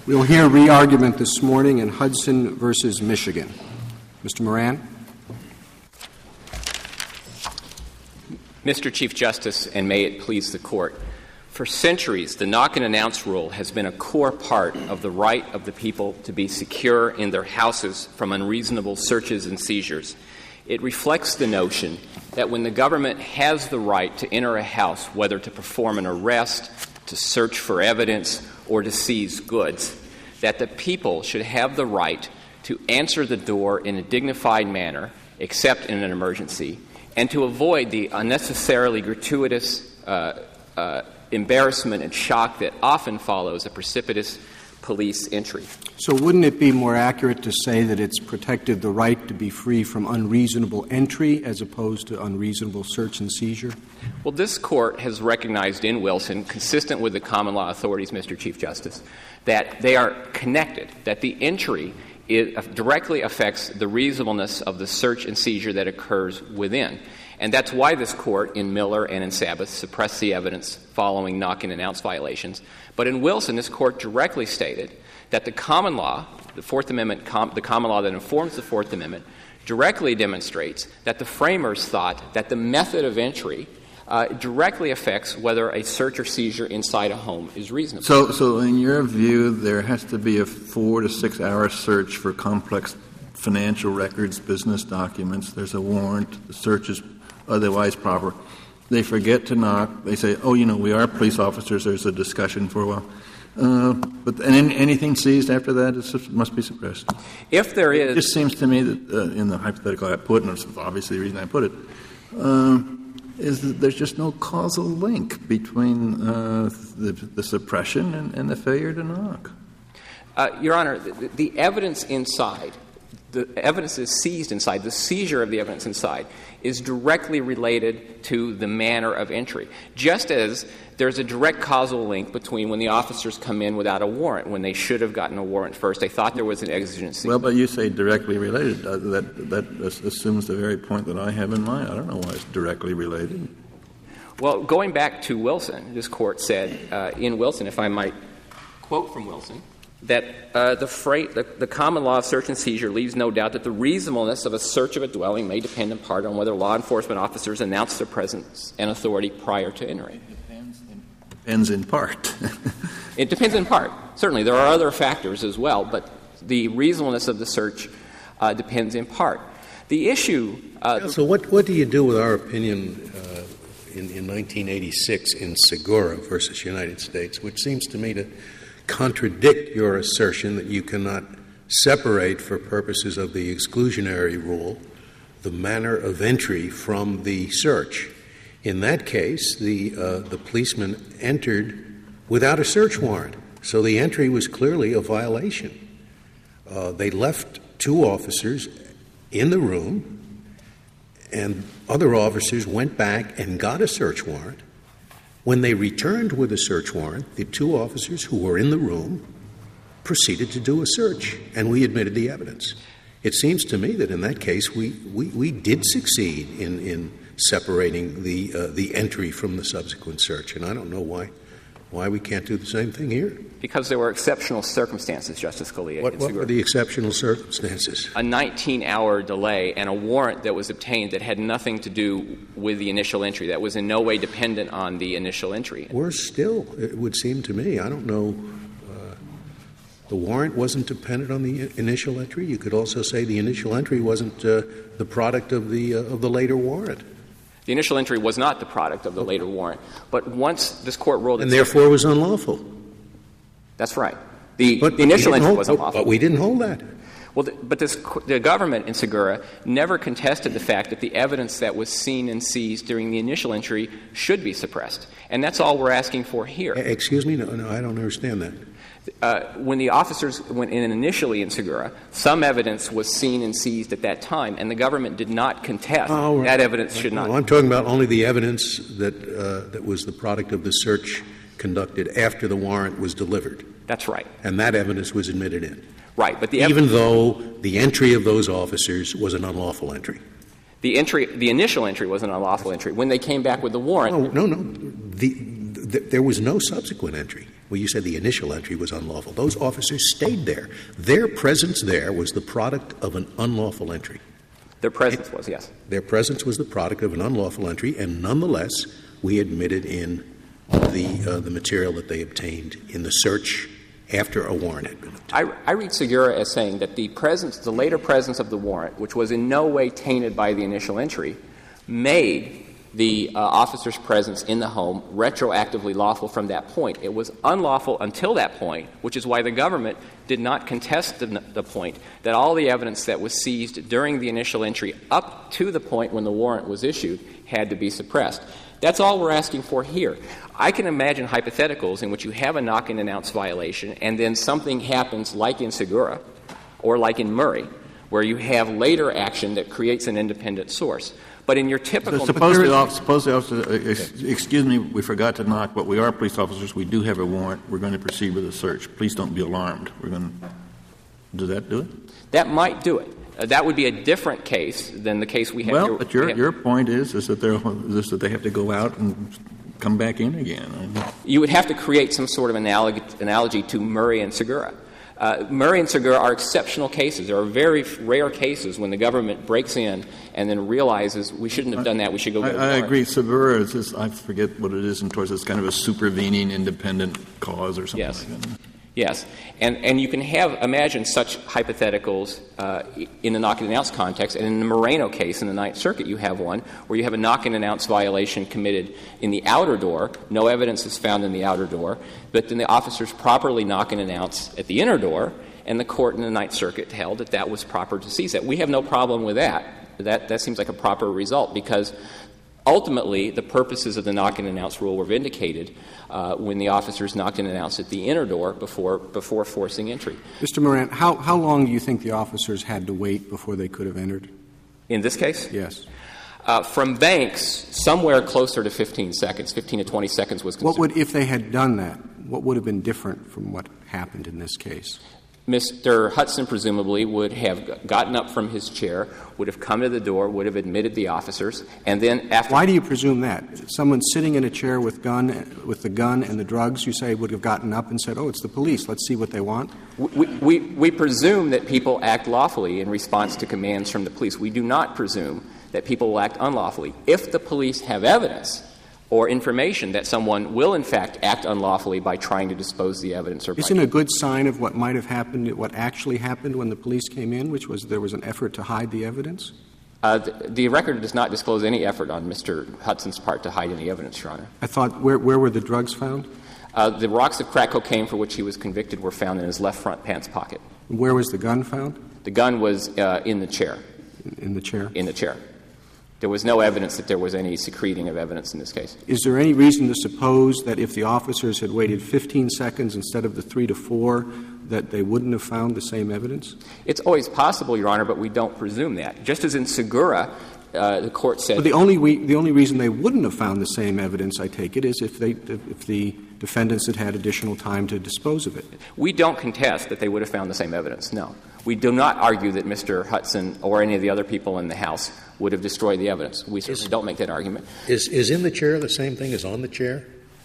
We'll hear re-argument this morning in Hudson versus Michigan. Mr. Moran. Mr. Chief Justice, and may it please the Court, for centuries, the knock-and-announce rule has been a core part of the right of the people to be secure in their houses from unreasonable searches and seizures. It reflects the notion that when the government has the right to enter a house, whether to perform an arrest, to search for evidence, or to seize goods, that the people should have the right to answer the door in a dignified manner, except in an emergency, and to avoid the unnecessarily gratuitous embarrassment and shock that often follows a precipitous police entry. So wouldn't it be more accurate to say that it's protected the right to be free from unreasonable entry as opposed to unreasonable search and seizure? Well, this Court has recognized in Wilson, consistent with the common law authorities, Mr. Chief Justice, that they are connected, that the entry directly affects the reasonableness of the search and seizure that occurs within. And that's why this Court, in Miller and in Sabbath, suppressed the evidence following knock-and-announce violations. But in Wilson, this Court directly stated that the common law, the Fourth Amendment, the common law that informs the Fourth Amendment, directly demonstrates that the framers thought that the method of entry directly affects whether a search or seizure inside a home is reasonable. So in your view, there has to be a 4 to 6 hour search for complex financial records, business documents. There's a warrant. The search is otherwise proper. They forget to knock. They say, we are police officers. There's a discussion for a while. But anything seized after that must be suppressed. If there is... It just seems to me that in the hypothetical I put, and it's obviously the reason I put it, is that there's just no causal link between the suppression and the failure to knock. Your Honor, the evidence inside, the evidence is seized inside, the seizure of the evidence inside is directly related to the manner of entry. Just as there's a direct causal link between when the officers come in without a warrant, when they should have gotten a warrant first. They thought there was an exigency. Well, but you say directly related. That assumes the very point that I have in mind. I don't know why it's directly related. Well, going back to Wilson, this Court said in Wilson, if I might quote from Wilson, that the common law of search and seizure leaves no doubt that the reasonableness of a search of a dwelling may depend in part on whether law enforcement officers announce their presence and authority prior to entering. It depends in part. It depends in part. Certainly, there are other factors as well, but the reasonableness of the search depends in part. The issue... So what do you do with our opinion in 1986 in Segura versus United States, which seems to me to contradict your assertion that you cannot separate, for purposes of the exclusionary rule, the manner of entry from the search? In that case, the policeman entered without a search warrant, so the entry was clearly a violation. They left 2 officers in the room, and other officers went back and got a search warrant. When they returned with a search warrant, the 2 officers who were in the room proceeded to do a search, and we admitted the evidence. It seems to me that in that case we did succeed in separating the entry from the subsequent search, and I don't know why we can't do the same thing here. Because there were exceptional circumstances, Justice Scalia. What were the exceptional circumstances? A 19-hour delay and a warrant that was obtained that had nothing to do with the initial entry, that was in no way dependent on the initial entry. Worse still, it would seem to me. I don't know. The warrant wasn't dependent on the initial entry. You could also say the initial entry wasn't the product of the later warrant. The initial entry was not the product of the later warrant. But once this Court ruled... And therefore was unlawful. That's right. The initial entry was unlawful. But we didn't hold that. Well, the government in Segura never contested the fact that the evidence that was seen and seized during the initial entry should be suppressed. And that's all we're asking for here. Excuse me? No, I don't understand that. When the officers went in initially in Segura, some evidence was seen and seized at that time, and the government did not contest that evidence should not. I'm talking about only the evidence that was the product of the search conducted after the warrant was delivered. That's right. And that evidence was admitted in. Right, but even though the entry of those officers was an unlawful entry. The initial entry was an unlawful entry. When they came back with the warrant... No. There was no subsequent entry. Well, you said the initial entry was unlawful. Those officers stayed there. Their presence there was the product of an unlawful entry. Their presence was, yes. Their presence was the product of an unlawful entry, and nonetheless, we admitted in the material that they obtained in the search after a warrant had been obtained. I read Segura as saying that the later presence of the warrant, which was in no way tainted by the initial entry, made the officer's presence in the home retroactively lawful from that point. It was unlawful until that point, which is why the government did not contest the point that all the evidence that was seized during the initial entry up to the point when the warrant was issued had to be suppressed. That's all we're asking for here. I can imagine hypotheticals in which you have a knock-and-announce violation and then something happens like in Segura or like in Murray, where you have later action that creates an independent source. But in your typical... So suppose the officer, excuse me, we forgot to knock, but we are police officers. We do have a warrant. We're going to proceed with a search. Please don't be alarmed. Does that do it? That might do it. That would be a different case than the case we have here. Well, but your point is that they have to go out and come back in again. You would have to create some sort of analogy to Murray and Segura. Murray and Segura are exceptional cases. There are very rare cases when the government breaks in and then realizes we shouldn't have done that, we should go get a warrant. I agree. Segura is, I forget what it is, and towards it's kind of a supervening independent cause or something like that. Yes. And you can imagine such hypotheticals in the knock-and-announce context. And in the Moreno case in the Ninth Circuit, you have one where you have a knock-and-announce violation committed in the outer door. No evidence is found in the outer door. But then the officers properly knock-and-announce at the inner door, and the court in the Ninth Circuit held that that was proper to seize that. We have no problem with that. That seems like a proper result because ultimately the purposes of the knock-and-announce rule were vindicated when the officers knocked and announced at the inner door before forcing entry. Mr. Morant, how long do you think the officers had to wait before they could have entered? In this case? Yes. From Banks, somewhere closer to 15 seconds, 15 to 20 seconds was considered. If they had done that, what would have been different from what happened in this case? Mr. Hudson presumably would have gotten up from his chair, would have come to the door, would have admitted the officers, and then after... Why do you presume that? Someone sitting in a chair with the gun and the drugs, you say, would have gotten up and said, oh, it's the police, let's see what they want? We presume that people act lawfully in response to commands from the police. We do not presume that people will act unlawfully. If the police have evidence or information that someone will, in fact, act unlawfully by trying to dispose the evidence. Isn't a good sign of what might have happened, what actually happened when the police came in, which was there was an effort to hide the evidence? The record does not disclose any effort on Mr. Hudson's part to hide any evidence, Your Honor. I thought, where were the drugs found? The rocks of crack cocaine for which he was convicted were found in his left front pants pocket. Where was the gun found? The gun was in the chair. In the chair? In the chair. There was no evidence that there was any secreting of evidence in this case. Is there any reason to suppose that if the officers had waited 15 seconds instead of the 3 to 4, that they wouldn't have found the same evidence? It's always possible, Your Honor, but we don't presume that. Just as in Segura, the court said... But the only reason they wouldn't have found the same evidence, I take it, is if the defendants had had additional time to dispose of it. We don't contest that they would have found the same evidence, no. We do not argue that Mr. Hudson or any of the other people in the House would have destroyed the evidence. We certainly don't make that argument. Is in the chair the same thing as on the chair?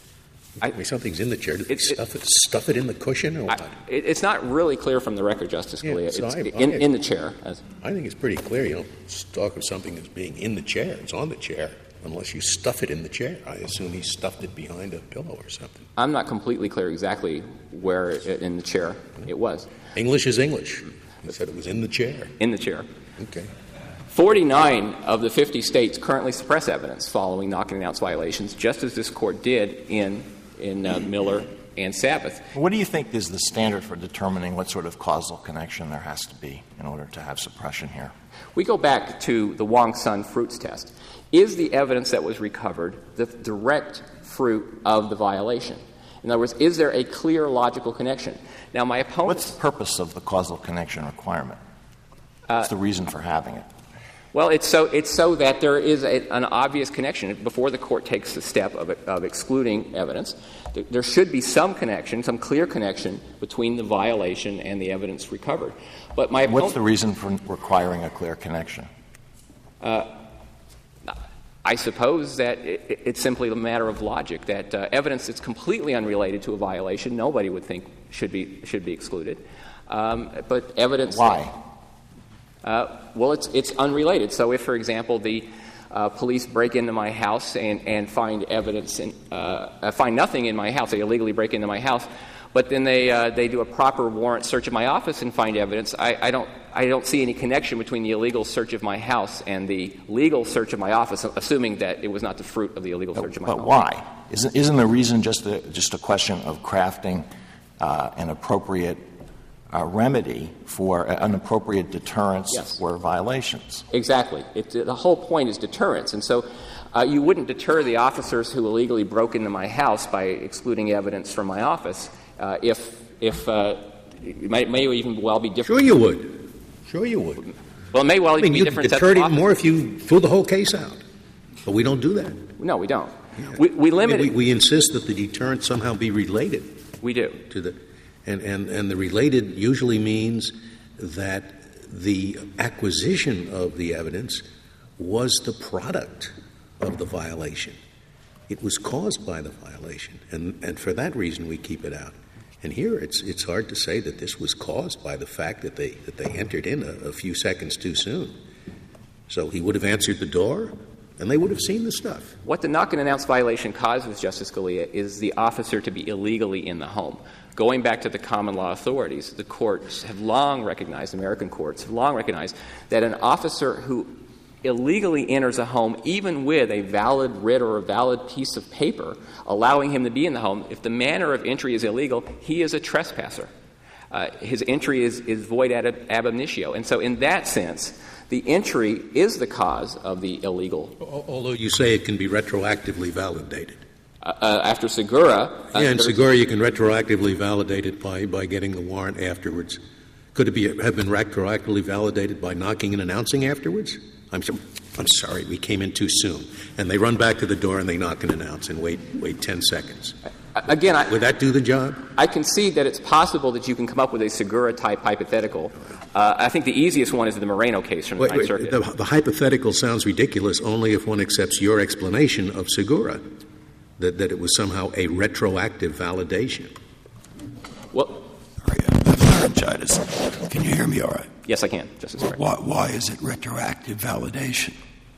I mean, something's in the chair. Do they stuff it in the cushion or what? It's not really clear from the record, Justice Scalia. It's in the chair. I think it's pretty clear. You don't talk of something as being in the chair. It's on the chair. Unless you stuff it in the chair. I assume he stuffed it behind a pillow or something. I'm not completely clear exactly where in the chair it was. English is English. He said it was in the chair. In the chair. Okay. 49 of the 50 states currently suppress evidence following knock-and-announce violations, just as this Court did in Miller and Sabbath. What do you think is the standard for determining what sort of causal connection there has to be in order to have suppression here? We go back to the Wong-Sun fruits test. Is the evidence that was recovered the direct fruit of the violation? In other words, is there a clear logical connection? Now, my opponent... What's the purpose of the causal connection requirement? What's the reason for having it? Well, it's so that there is an obvious connection. Before the Court takes the step of excluding evidence, there should be some connection, some clear connection between the violation and the evidence recovered. But my opponent... What's the reason for requiring a clear connection? I suppose that it's simply a matter of logic that evidence that's completely unrelated to a violation, nobody would think should be excluded. But evidence. Why? Well, it's unrelated. So, if, for example, the police break into my house and find evidence and find nothing in my house, they illegally break into my house, but then they do a proper warrant search of my office and find evidence, I don't see any connection between the illegal search of my house and the legal search of my office, assuming that it was not the fruit of the illegal search of my home. But why? Isn't the reason just a question of crafting an appropriate remedy for an appropriate deterrence for violations? Exactly. The whole point is deterrence. And so you wouldn't deter the officers who illegally broke into my house by excluding evidence from my office if it may even well be different. Sure you would. Sure you would. Well, it may well be different. You'd deter it more if you threw the whole case out. But we don't do that. No, we don't. Yeah. We limit it. We insist that the deterrence somehow be related. We do. To the and the related usually means that the acquisition of the evidence was the product of the violation. It was caused by the violation, and for that reason we keep it out. And here it's hard to say that this was caused by the fact that they entered in a few seconds too soon. So he would have answered the door, and they would have seen the stuff. What the knock-and-announce violation causes, Justice Scalia, is the officer to be illegally in the home. Going back to the common law authorities, the courts have long recognized, American courts have long recognized, that an officer who illegally enters a home, even with a valid writ or a valid piece of paper allowing him to be in the home, if the manner of entry is illegal, he is a trespasser. His entry is void ab initio. And so in that sense, the entry is the cause of the illegal. Although you say it can be retroactively validated. After Segura. In Segura you can retroactively validate it by getting the warrant afterwards. Could it have been retroactively validated by knocking and announcing afterwards? I'm sorry, we came in too soon. And they run back to the door and they knock and announce and wait 10 seconds. Again, would that do the job? I concede that it's possible that you can come up with a Segura-type hypothetical. I think the easiest one is the Moreno case from the Ninth Circuit. The hypothetical sounds ridiculous only if one accepts your explanation of Segura, that it was somehow a retroactive validation. Well, laryngitis. Can you hear me all right? Yes, I can, Justice Breyer. Why is it retroactive validation?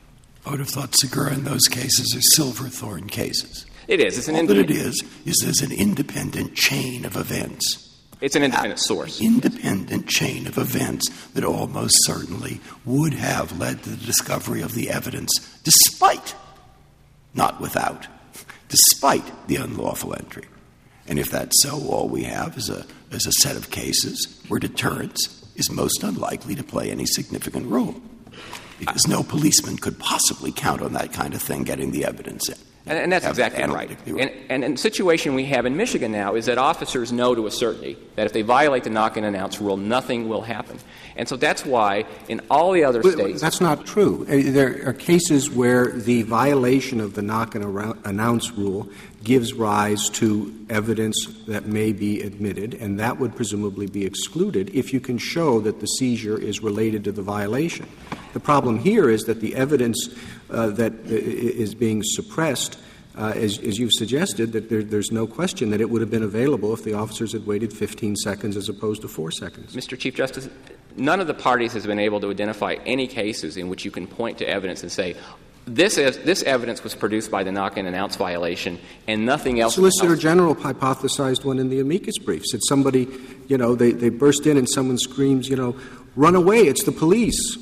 I would have thought Segura in those cases are Silverthorne cases. It is. It's an All that it is there's an independent chain of events. It's an independent source. Independent chain of events that almost certainly would have led to the discovery of the evidence despite, not without, despite the unlawful entry. And if that's so, all we have is a set of cases where deterrence is most unlikely to play any significant role, because no policeman could possibly count on that kind of thing getting the evidence in. And that's exactly right. And the situation we have in Michigan now is that officers know to a certainty that if they violate the knock-and-announce rule, nothing will happen. And so that's why in all the other states — That's not true. There are cases where the violation of the knock-and-announce rule gives rise to evidence that may be admitted, and that would presumably be excluded if you can show that the seizure is related to the violation. The problem here is that the evidence that is being suppressed, as you've suggested, that there's no question that it would have been available if the officers had waited 15 seconds as opposed to 4 seconds. Mr. Chief Justice, none of the parties has been able to identify any cases in which you can point to evidence and say, this evidence was produced by the knock-and-announce violation and nothing else. Solicitor General hypothesized one in the amicus brief. Said somebody, they burst in and someone screams, run away, it's the police.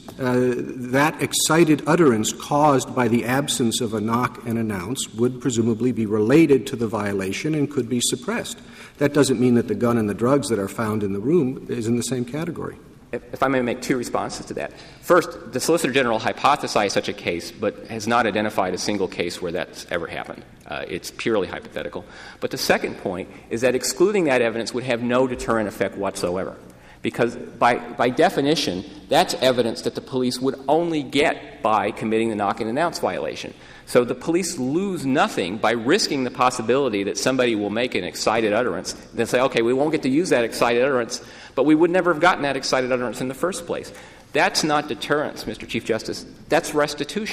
That excited utterance caused by the absence of a knock and announce would presumably be related to the violation and could be suppressed. That doesn't mean that the gun and the drugs that are found in the room is in the same category. If I may make two responses to that. First, the Solicitor General hypothesized such a case, but has not identified a single case where that's ever happened. It's purely hypothetical. But the second point is that excluding that evidence would have no deterrent effect whatsoever. Because by definition, that's evidence that the police would only get by committing the knock-and-announce violation. So the police lose nothing by risking the possibility that somebody will make an excited utterance. They'll say, okay, we won't get to use that excited utterance, but we would never have gotten that excited utterance in the first place. That's not deterrence, Mr. Chief Justice. That's restitution.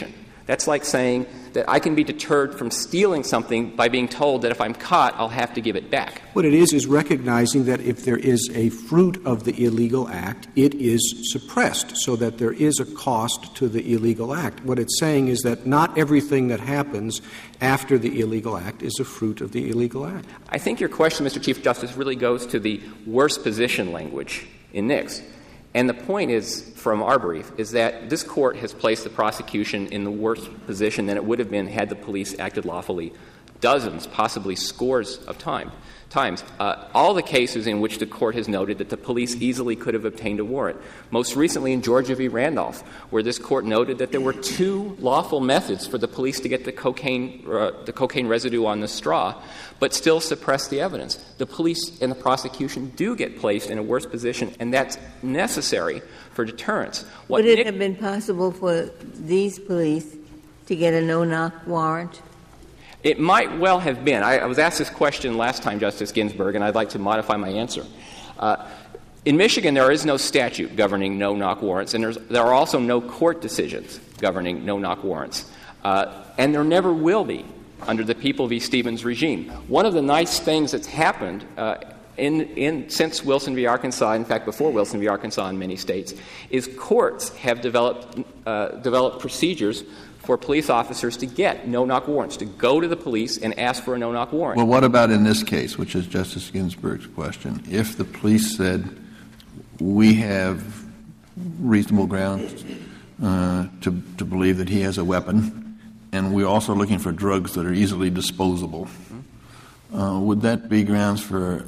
That's like saying that I can be deterred from stealing something by being told that if I'm caught, I'll have to give it back. What it is recognizing that if there is a fruit of the illegal act, it is suppressed so that there is a cost to the illegal act. What it's saying is that not everything that happens after the illegal act is a fruit of the illegal act. I think your question, Mr. Chief Justice, really goes to the worst position language in Nix. And the point is, from our brief, is that this Court has placed the prosecution in the worst position than it would have been had the police acted lawfully dozens, possibly scores of times. All the cases in which the Court has noted that the police easily could have obtained a warrant. Most recently in Georgia v. Randolph, where this Court noted that there were 2 lawful methods for the police to get the cocaine residue on the straw, but still suppress the evidence. The police and the prosecution do get placed in a worse position, and that's necessary for deterrence. Would it have been possible for these police to get a no-knock warrant? It might well have been. I was asked this question last time, Justice Ginsburg, and I'd like to modify my answer. In Michigan, there is no statute governing no-knock warrants, and there are also no court decisions governing no-knock warrants. And there never will be under the People v. Stevens regime. One of the nice things that's happened since Wilson v. Arkansas, in fact, before Wilson v. Arkansas in many states, is courts have developed procedures for police officers to get no-knock warrants, to go to the police and ask for a no-knock warrant. Well, what about in this case, which is Justice Ginsburg's question? If the police said, we have reasonable grounds to believe that he has a weapon, and we're also looking for drugs that are easily disposable, would that be grounds for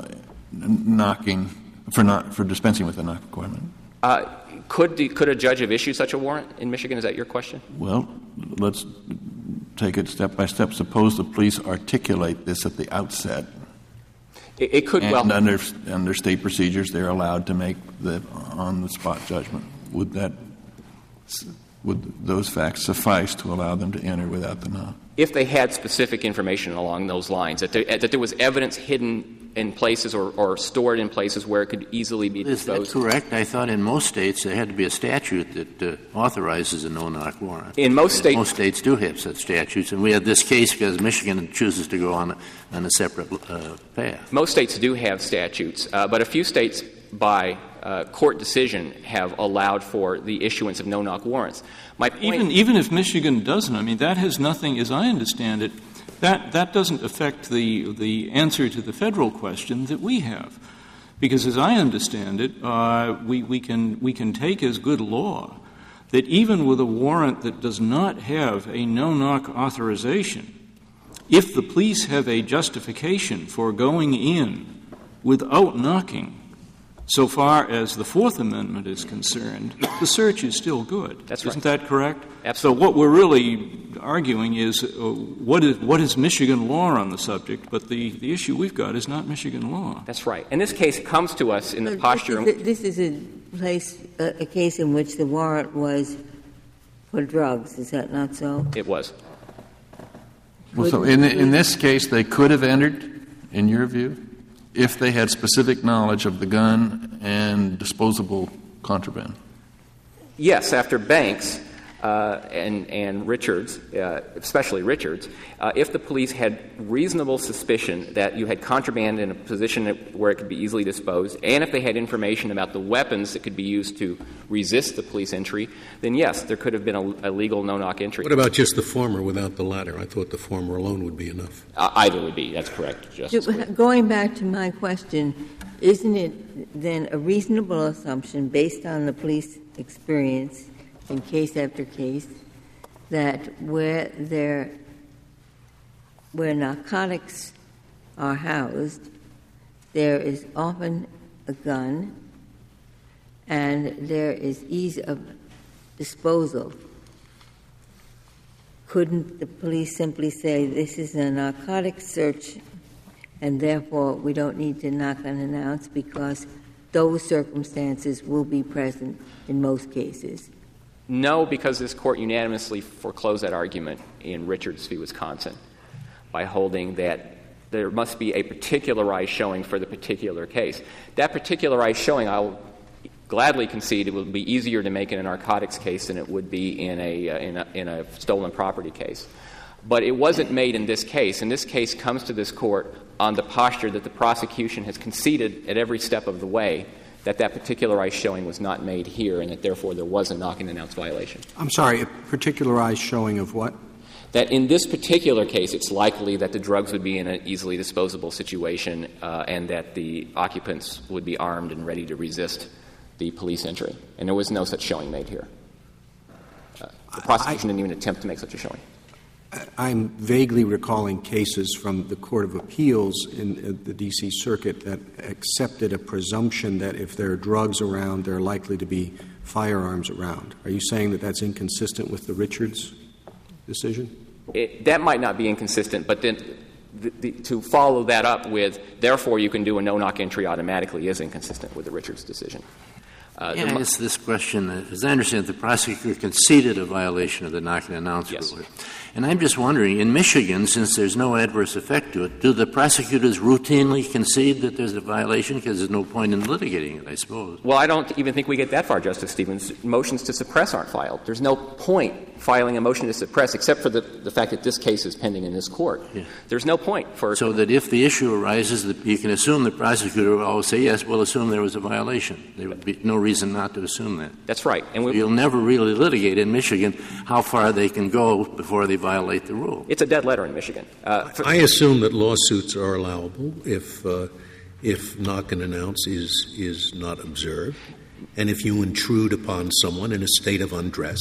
dispensing with the knock requirement? Could a judge have issued such a warrant in Michigan? Is that your question? Well, let's take it step by step. Suppose the police articulate this at the outset. It could and well. Under state procedures, they're allowed to make the on-the-spot judgment. Would those facts suffice to allow them to enter without the knock? If they had specific information along those lines, that there was evidence hidden in places or stored in places where it could easily be disposed. Is that correct? I thought in most states there had to be a statute that authorizes a no-knock warrant. In most states. Most states do have such statutes, and we had this case because Michigan chooses to go on a separate path. Most states do have statutes, but a few states, by court decision, have allowed for the issuance of no-knock warrants. My point, even if Michigan doesn't, I mean, that has nothing, as I understand it, that doesn't affect the answer to the federal question that we have. Because as I understand it, we can take as good law that even with a warrant that does not have a no-knock authorization, if the police have a justification for going in without knocking, so far as the Fourth Amendment is concerned, the search is still good. That's right. Isn't that correct? Absolutely. So what we're really arguing is what is Michigan law on the subject, but the issue we've got is not Michigan law. That's right. And this case comes to us in the posture. This is a case in which the warrant was for drugs. Is that not so? It was. Well, so in this case, they could have entered, in your view, if they had specific knowledge of the gun and disposable contraband? Yes, after Banks and Richards, especially Richards, if the police had reasonable suspicion that you had contraband in a position where it could be easily disposed, and if they had information about the weapons that could be used to resist the police entry, then yes, there could have been a legal no-knock entry. What about just the former without the latter? I thought the former alone would be enough. Either would be. That's correct, Justice. Going back to my question, isn't it then a reasonable assumption based on the police experience in case after case that where narcotics are housed, there is often a gun and there is ease of disposal? Couldn't the police simply say this is a narcotic search and therefore we don't need to knock unannounced because those circumstances will be present in most cases? No, because this Court unanimously foreclosed that argument in Richards v. Wisconsin by holding that there must be a particularized showing for the particular case. That particularized showing, I'll gladly concede it would be easier to make in a narcotics case than it would be in a stolen property case. But it wasn't made in this case. And this case comes to this court on the posture that the prosecution has conceded at every step of the way that particularized showing was not made here and that therefore there was a knock-and-announce violation. I'm sorry, a particularized showing of what? That in this particular case, it's likely that the drugs would be in an easily disposable situation and that the occupants would be armed and ready to resist the police entry. And there was no such showing made here. The prosecution didn't even attempt to make such a showing. I'm vaguely recalling cases from the Court of Appeals in the D.C. Circuit that accepted a presumption that if there are drugs around, there are likely to be firearms around. Are you saying that that's inconsistent with the Richards decision? That might not be inconsistent, but then to follow that up with, therefore you can do a no-knock entry automatically is inconsistent with the Richards decision. I guess this question, as I understand, the prosecutor conceded a violation of the knock-and-announce rule. And I'm just wondering, in Michigan, since there's no adverse effect to it, do the prosecutors routinely concede that there's a violation? Because there's no point in litigating it, I suppose. Well, I don't even think we get that far, Justice Stevens. Motions to suppress aren't filed. There's no point filing a motion to suppress except for the fact that this case is pending in this court. Yeah. There's no point for... So that if the issue arises, that you can assume the prosecutor will always say, yes, we'll assume there was a violation. There would be no reason not to assume that. That's right. And so you'll never really litigate in Michigan how far they can go before they violate the rule. It's a dead letter in Michigan. I assume that lawsuits are allowable if knock-and-announce is not observed, and if you intrude upon someone in a state of undress.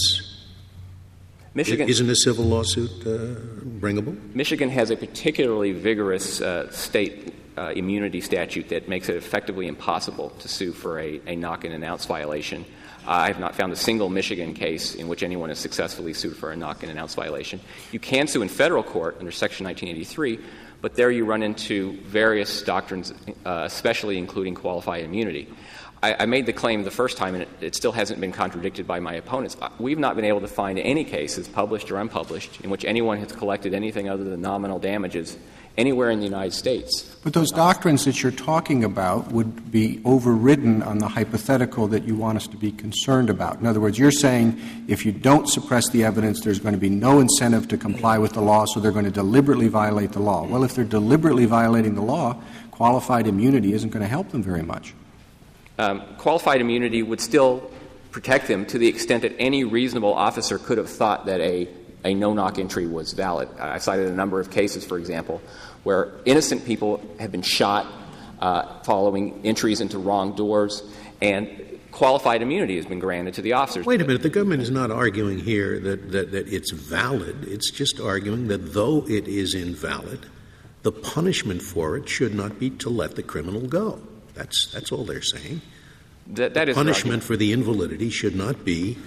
Michigan, isn't a civil lawsuit bringable? Michigan has a particularly vigorous state immunity statute that makes it effectively impossible to sue for a knock-and-announce violation. I have not found a single Michigan case in which anyone has successfully sued for a knock-and-announce violation. You can sue in federal court under Section 1983, but there you run into various doctrines, especially including qualified immunity. I made the claim the first time, and it still hasn't been contradicted by my opponents. We've not been able to find any cases, published or unpublished, in which anyone has collected anything other than nominal damages anywhere in the United States. But those doctrines that you're talking about would be overridden on the hypothetical that you want us to be concerned about. In other words, you're saying if you don't suppress the evidence, there's going to be no incentive to comply with the law, so they're going to deliberately violate the law. Well, if they're deliberately violating the law, qualified immunity isn't going to help them very much. Qualified immunity would still protect them to the extent that any reasonable officer could have thought that a no-knock entry was valid. I cited a number of cases, for example, where innocent people have been shot following entries into wrong doors, and qualified immunity has been granted to the officers. Wait a minute. The government is not arguing here that it's valid. It's just arguing that though it is invalid, the punishment for it should not be to let the criminal go. That's all they're saying. That is punishment for the invalidity should not be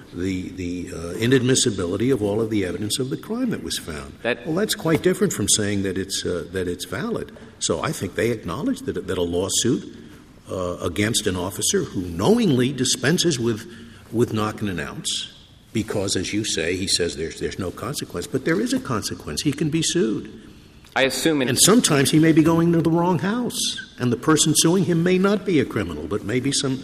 the inadmissibility of all of the evidence of the crime that was found. That's quite different from saying that it's valid. So I think they acknowledge that a lawsuit against an officer who knowingly dispenses with knock-and-announce because, as you say, he says there's no consequence, but there is a consequence. He can be sued. I assume and sometimes he may be going to the wrong house, and the person suing him may not be a criminal, but maybe some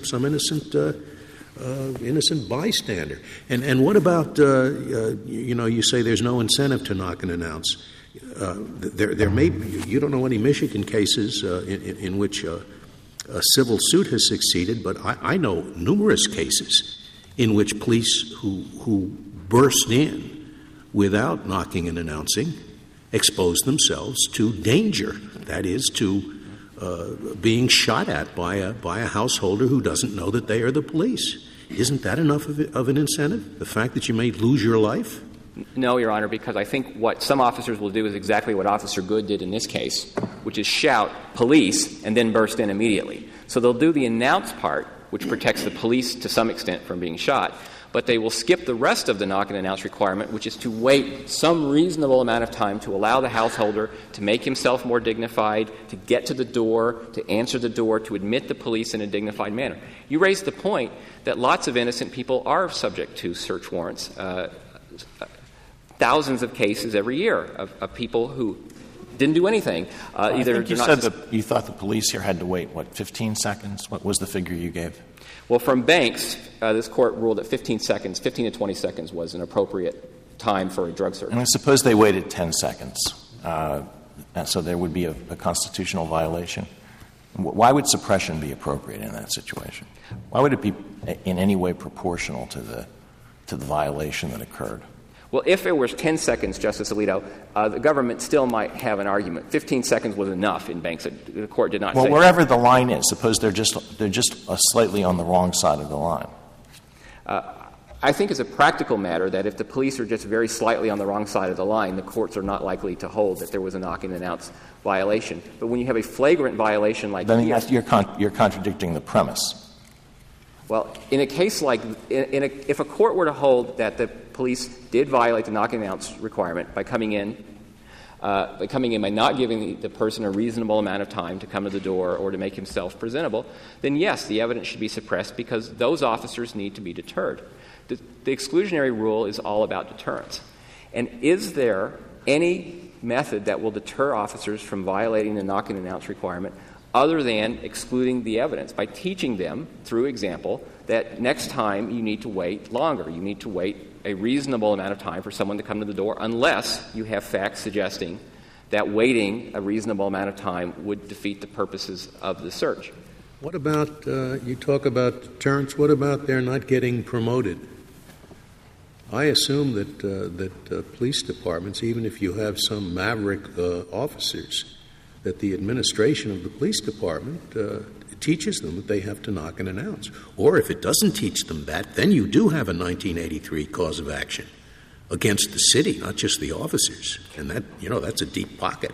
innocent bystander. And what about you say there's no incentive to knock-and-announce. There may be, you don't know any Michigan cases in which a civil suit has succeeded, but I know numerous cases in which police who burst in without knocking and announcing expose themselves to danger, that is, to being shot at by a householder who doesn't know that they are the police. Isn't that enough of an incentive, the fact that you may lose your life? No, Your Honor, because I think what some officers will do is exactly what Officer Good did in this case, which is shout, police, and then burst in immediately. So they'll do the announce part, which protects the police to some extent from being shot, but they will skip the rest of the knock-and-announce requirement, which is to wait some reasonable amount of time to allow the householder to make himself more dignified, to get to the door, to answer the door, to admit the police in a dignified manner. You raised the point that lots of innocent people are subject to search warrants. Thousands of cases every year of people who didn't do anything. I think you said that you thought the police here had to wait, 15 seconds? What was the figure you gave? Well, from Banks, this court ruled that 15 to 20 seconds was an appropriate time for a drug search. And I suppose they waited 10 seconds, so there would be a constitutional violation. Why would suppression be appropriate in that situation? Why would it be in any way proportional to the violation that occurred? Well, if it was 10 seconds, Justice Alito, the government still might have an argument. 15 seconds was enough in Banks. The court did not say. Well, wherever the line is, suppose they're just slightly on the wrong side of the line. I think it's a practical matter that if the police are just very slightly on the wrong side of the line, the courts are not likely to hold that there was a knock-and-announce violation. But when you have a flagrant violation like this, you're contradicting the premise. Well, in a case like if a court were to hold that the police did violate the knock-and-announce requirement by coming in by not giving the person a reasonable amount of time to come to the door or to make himself presentable, then yes, the evidence should be suppressed because those officers need to be deterred. The exclusionary rule is all about deterrence. And is there any method that will deter officers from violating the knock-and-announce requirement other than excluding the evidence by teaching them, through example, that next time you need to wait longer. You need to wait a reasonable amount of time for someone to come to the door unless you have facts suggesting that waiting a reasonable amount of time would defeat the purposes of the search. What about, you talk about deterrence, what about their not getting promoted? I assume that police departments, even if you have some maverick officers, that the administration of the police department teaches them that they have to knock and announce. Or if it doesn't teach them that, then you do have a 1983 cause of action against the city, not just the officers. And that, that's a deep pocket.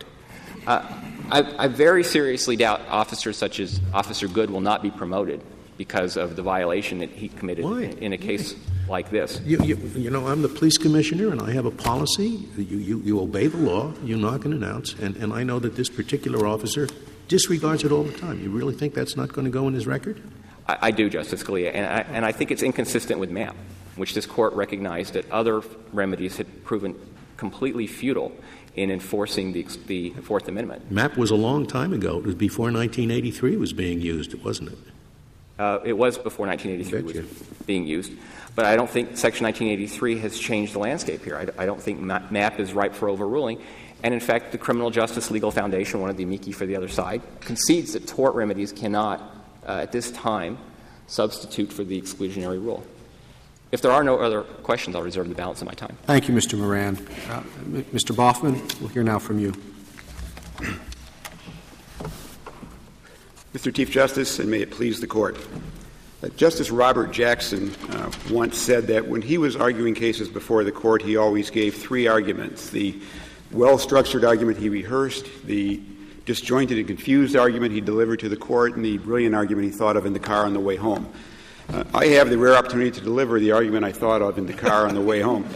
I very seriously doubt officers such as Officer Good will not be promoted because of the violation that he committed in a case like this. I'm the police commissioner, and I have a policy. You obey the law, you knock and announce, and I know that this particular officer disregards it all the time. You really think that's not going to go in his record? I do, Justice Scalia, and I think it's inconsistent with MAP, which this court recognized that other remedies had proven completely futile in enforcing the Fourth Amendment. MAP was a long time ago. It was before 1983 was being used, wasn't it? It was before 1983 was being used. But I don't think Section 1983 has changed the landscape here. I don't think MAP is ripe for overruling. And, in fact, the Criminal Justice Legal Foundation, one of the amici for the other side, concedes that tort remedies cannot, at this time, substitute for the exclusionary rule. If there are no other questions, I'll reserve the balance of my time. Thank you, Mr. Moran. Mr. Boffman, we'll hear now from you. Mr. Chief Justice, and may it please the Court. Justice Robert Jackson once said that when he was arguing cases before the Court, he always gave three arguments. The well-structured argument he rehearsed, the disjointed and confused argument he delivered to the Court, and the brilliant argument he thought of in the car on the way home. I have the rare opportunity to deliver the argument I thought of in the car on the way home.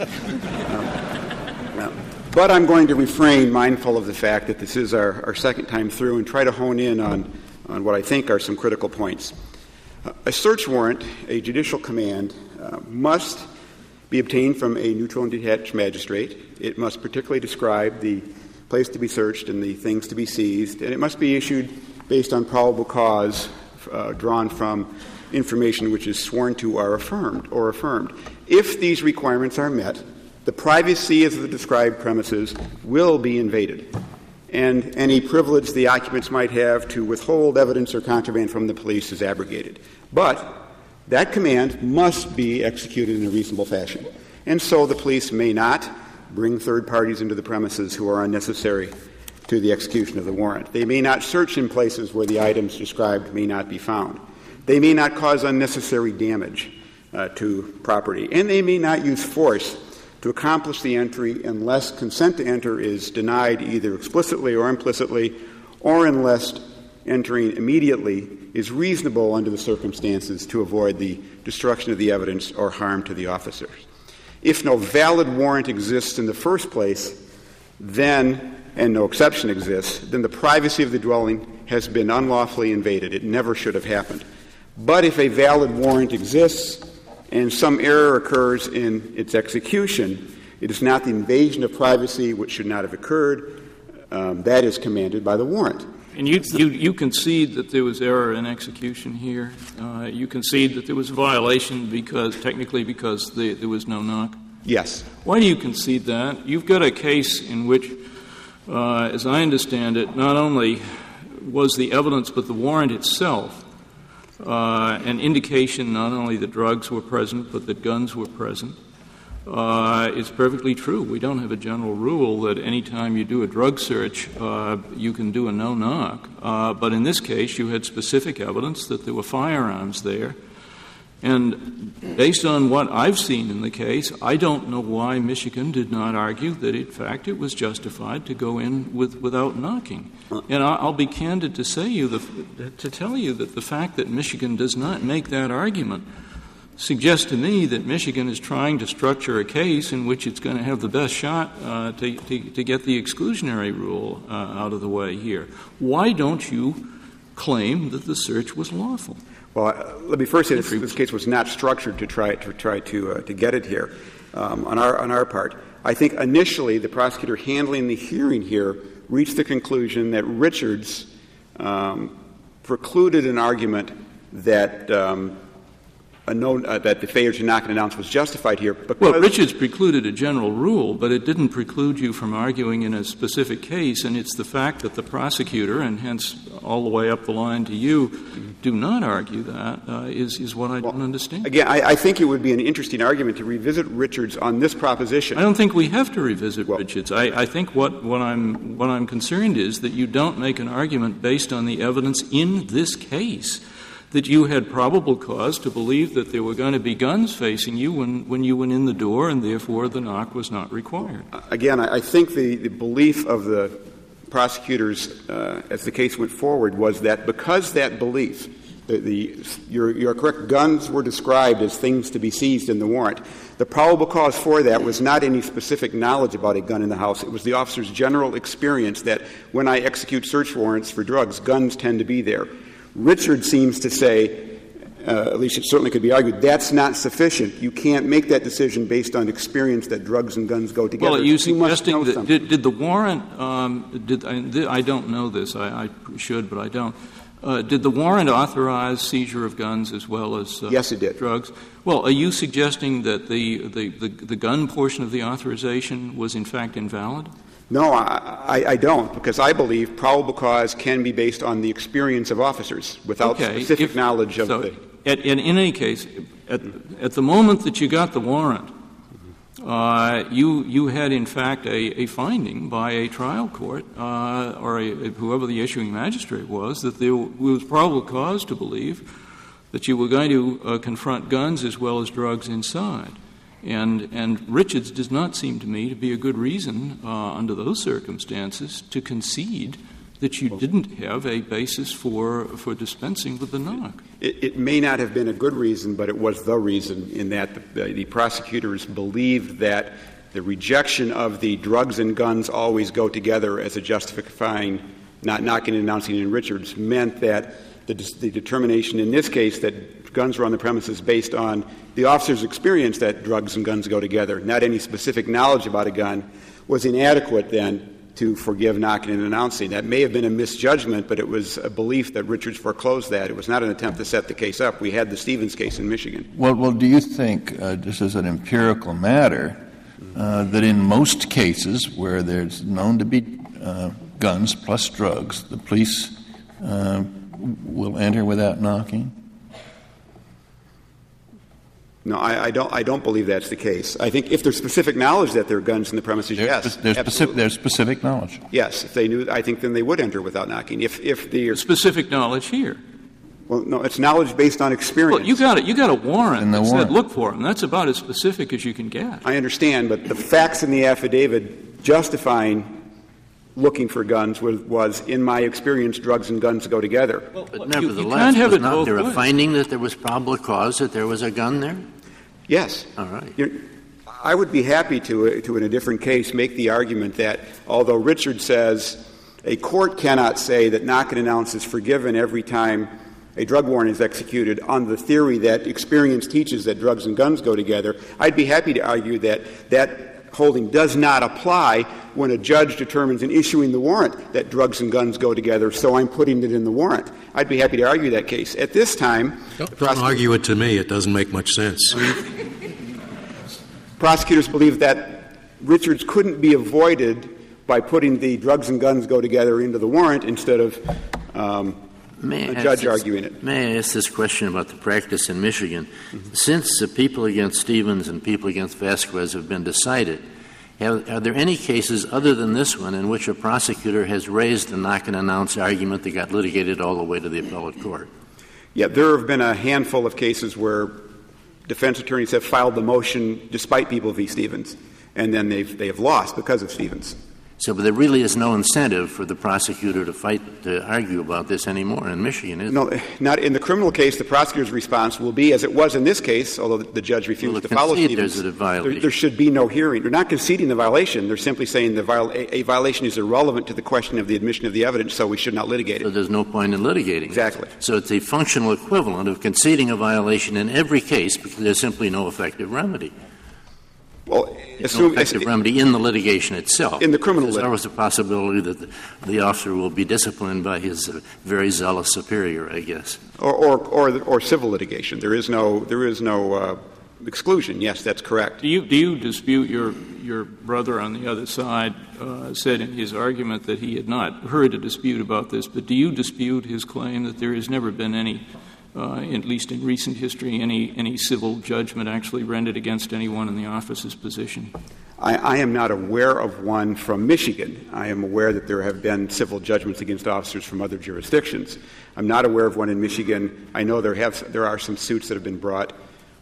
But I'm going to refrain, mindful of the fact that this is our second time through, and try to hone in on what I think are some critical points. A search warrant, a judicial command, must be obtained from a neutral and detached magistrate. It must particularly describe the place to be searched and the things to be seized, and it must be issued based on probable cause drawn from information which is sworn to or affirmed. If these requirements are met, the privacy of the described premises will be invaded, and any privilege the occupants might have to withhold evidence or contraband from the police is abrogated. But that command must be executed in a reasonable fashion. And so the police may not bring third parties into the premises who are unnecessary to the execution of the warrant. They may not search in places where the items described may not be found. They may not cause unnecessary damage to property. And they may not use force to accomplish the entry unless consent to enter is denied either explicitly or implicitly, or unless entering immediately is reasonable under the circumstances to avoid the destruction of the evidence or harm to the officers. If no valid warrant exists in the first place, then, and no exception exists, then the privacy of the dwelling has been unlawfully invaded. It never should have happened. But if a valid warrant exists and some error occurs in its execution, it is not the invasion of privacy which should not have occurred, that is commanded by the warrant. And you concede that there was error in execution here? You concede that there was a violation because there was no knock? Yes. Why do you concede that? You've got a case in which, as I understand it, not only was the evidence but the warrant itself an indication not only that drugs were present but that guns were present. It's perfectly true. We don't have a general rule that any time you do a drug search, you can do a no-knock. But in this case, you had specific evidence that there were firearms there. And based on what I've seen in the case, I don't know why Michigan did not argue that, in fact, it was justified to go in without knocking. And I'll be candid to tell you that the fact that Michigan does not make that argument suggests to me that Michigan is trying to structure a case in which it's going to have the best shot to get the exclusionary rule out of the way here. Why don't you claim that the search was lawful? Well, let me first say this case was not structured to try to get it here on our part. I think initially the prosecutor handling the hearing here reached the conclusion that Richards precluded an argument that that the failure to knock and announce was justified here. Well, Richards precluded a general rule, but it didn't preclude you from arguing in a specific case, and it's the fact that the prosecutor, and hence all the way up the line to you, do not argue that is what I don't understand. Again, I think it would be an interesting argument to revisit Richards on this proposition. I don't think we have to revisit Richards. I think what I'm concerned is that you don't make an argument based on the evidence in this case that you had probable cause to believe that there were going to be guns facing you when you went in the door, and therefore the knock was not required. Again, I think the belief of the prosecutors as the case went forward was that because that belief, you're correct, guns were described as things to be seized in the warrant. The probable cause for that was not any specific knowledge about a gun in the house. It was the officer's general experience that when I execute search warrants for drugs, guns tend to be there. Richard seems to say, at least it certainly could be argued, that's not sufficient. You can't make that decision based on experience that drugs and guns go together. Well, are you suggesting that did the warrant I don't know this. I should, but I don't. Did the warrant authorize seizure of guns as well as yes, it did. Drugs? Well, are you suggesting that the gun portion of the authorization was in fact invalid? No, I don't, because I believe probable cause can be based on the experience of officers without specific knowledge of the... In any case, at the moment that you got the warrant, you had in fact a finding by a trial court or whoever the issuing magistrate was that there was probable cause to believe that you were going to confront guns as well as drugs inside. And Richards does not seem to me to be a good reason under those circumstances to concede that you didn't have a basis for dispensing with the knock. It may not have been a good reason, but it was the reason in that the prosecutors believed that the rejection of the drugs and guns always go together as a justifying not knocking and announcing in Richards meant that the determination in this case that guns were on the premises based on the officer's experience that drugs and guns go together, not any specific knowledge about a gun, was inadequate then to forgive knocking and announcing. That may have been a misjudgment, but it was a belief that Richards foreclosed that. It was not an attempt to set the case up. We had the Stevens case in Michigan. Well, do you think, just as an empirical matter, that in most cases where there's known to be guns plus drugs, the police will enter without knocking? No, I don't believe that's the case. I think if there's specific knowledge that there are guns in the premises, yes. There's specific knowledge. Yes. If they knew, I think then they would enter without knocking. If the specific knowledge here. Well, no, it's knowledge based on experience. Well, you got a warrant that said look for them. That's about as specific as you can get. I understand, but the facts in the affidavit justifying looking for guns was in my experience, drugs and guns go together. Well, but nevertheless, was not there a finding that there was probable cause that there was a gun there? Yes. All right. I would be happy to, in a different case, make the argument that although Richard says a court cannot say that knock and announce is forgiven every time a drug warrant is executed on the theory that experience teaches that drugs and guns go together, I'd be happy to argue that holding does not apply when a judge determines in issuing the warrant that drugs and guns go together, so I'm putting it in the warrant. I'd be happy to argue that case. At this time... Don't argue it to me. It doesn't make much sense. Prosecutors believe that Richards couldn't be avoided by putting the drugs and guns go together into the warrant instead of a judge arguing it. May I ask this question about the practice in Michigan? Mm-hmm. Since the People against Stevens and People against Vasquez have been decided, are there any cases other than this one in which a prosecutor has raised the knock-and-announce argument that got litigated all the way to the appellate court? Yeah, there have been a handful of cases where defense attorneys have filed the motion despite People v. Stevens, and then they have lost because of Stevens. So, but there really is no incentive for the prosecutor to argue about this anymore in Michigan, is No, not in the criminal case. The prosecutor's response will be, as it was in this case, although the judge refused to follow Stevens, there should be no hearing. They're not conceding the violation. They're simply saying a violation is irrelevant to the question of the admission of the evidence, so we should not litigate it. So there's no point in litigating. Exactly. So it's a functional equivalent of conceding a violation in every case because there's simply no effective remedy. Well, no effective remedy in the litigation itself. In the criminal litigation. There's always a possibility that the officer will be disciplined by his very zealous superior, I guess. Or civil litigation. There is no exclusion. Yes, that's correct. Do you dispute your brother on the other side said in his argument that he had not heard a dispute about this, but do you dispute his claim that there has never been any at least in recent history, any civil judgment actually rendered against anyone in the officer's position? I am not aware of one from Michigan. I am aware that there have been civil judgments against officers from other jurisdictions. I'm not aware of one in Michigan. I know there are some suits that have been brought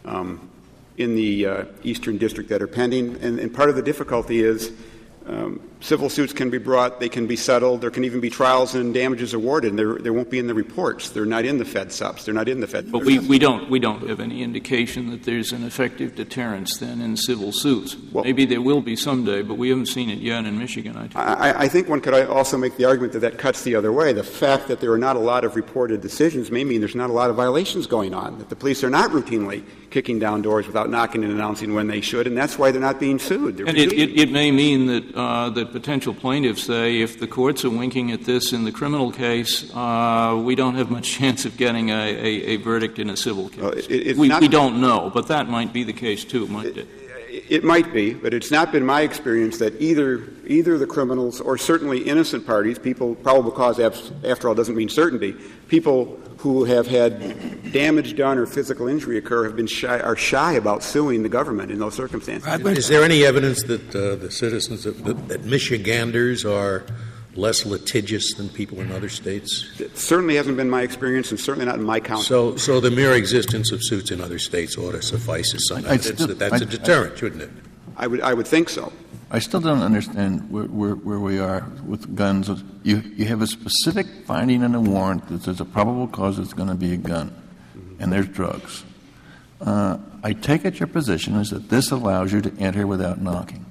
in the Eastern District that are pending, and part of the difficulty is civil suits can be brought, they can be settled, there can even be trials and damages awarded, and there won't be in the reports. They're not in the Fed subs. They're not in the Fed. But we don't have any indication that there's an effective deterrence then in civil suits. Well, maybe there will be someday, but we haven't seen it yet in Michigan. I think one could also make the argument that cuts the other way. The fact that there are not a lot of reported decisions may mean there's not a lot of violations going on, that the police are not routinely kicking down doors without knocking and announcing when they should, and that's why they're not being sued. And it may mean that potential plaintiffs say if the courts are winking at this in the criminal case, we don't have much chance of getting a verdict in a civil case. We don't know, but that might be the case too, mightn't it? It might be, but it's not been my experience that either the criminals or certainly innocent parties, people, probable cause after all doesn't mean certainty, people who have had damage done or physical injury occur are shy about suing the government in those circumstances. Is there any evidence that the citizens that Michiganders are less litigious than people in other states? It certainly hasn't been my experience, and certainly not in my county. So the mere existence of suits in other states ought to suffice as some evidence that that's a deterrent, shouldn't it? I would think so. I still don't understand where we are with guns. You have a specific finding in a warrant that there's a probable cause it's going to be a gun, and there's drugs. I take it your position is that this allows you to enter without knocking.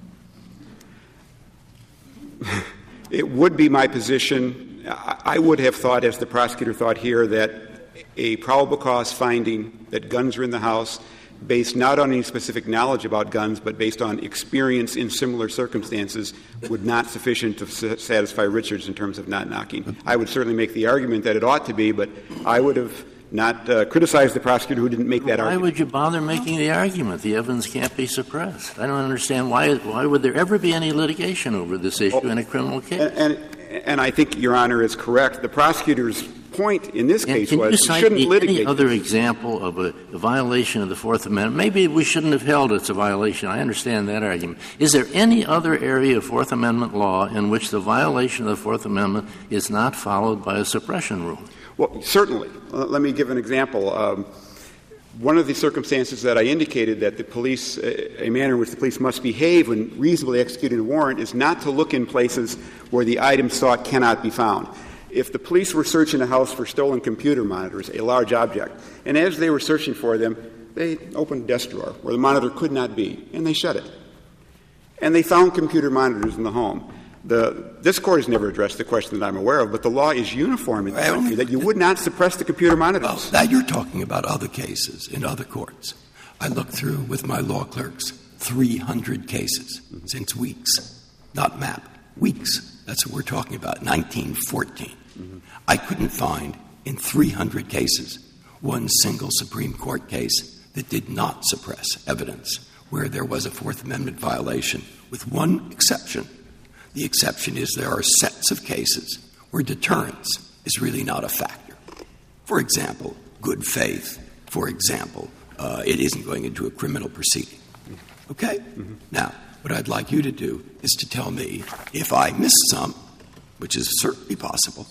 It would be my position. I would have thought, as the prosecutor thought here, that a probable cause finding that guns are in the house, based not on any specific knowledge about guns, but based on experience in similar circumstances, would not sufficient to satisfy Richards in terms of not knocking. I would certainly make the argument that it ought to be, but I would have not criticized the prosecutor who didn't make that argument. Why would you bother making the argument? The evidence can't be suppressed. I don't understand why would there ever be any litigation over this issue in a criminal case? And I think Your Honor is correct. The prosecutor's point in this case was we shouldn't litigate. Any other example of a violation of the Fourth Amendment? Maybe we shouldn't have held it's a violation. I understand that argument. Is there any other area of Fourth Amendment law in which the violation of the Fourth Amendment is not followed by a suppression rule? Well, certainly. Let me give an example. One of the circumstances that I indicated that the police, a manner in which the police must behave when reasonably executing a warrant is not to look in places where the items sought cannot be found. If the police were searching a house for stolen computer monitors, a large object, and as they were searching for them, they opened a desk drawer where the monitor could not be, and they shut it. And they found computer monitors in the home. This Court has never addressed the question that I'm aware of, but the law is uniform in the country that you would not suppress the computer monitors. Well, now you're talking about other cases in other courts. I looked through with my law clerks 300 cases since weeks, not map, weeks. That's what we're talking about, 1914. I couldn't find in 300 cases one single Supreme Court case that did not suppress evidence where there was a Fourth Amendment violation, with one exception. The exception is there are sets of cases where deterrence is really not a factor. For example, good faith. For example, it isn't going into a criminal proceeding. Okay? Now, what I'd like you to do is to tell me if I missed some, which is certainly possible,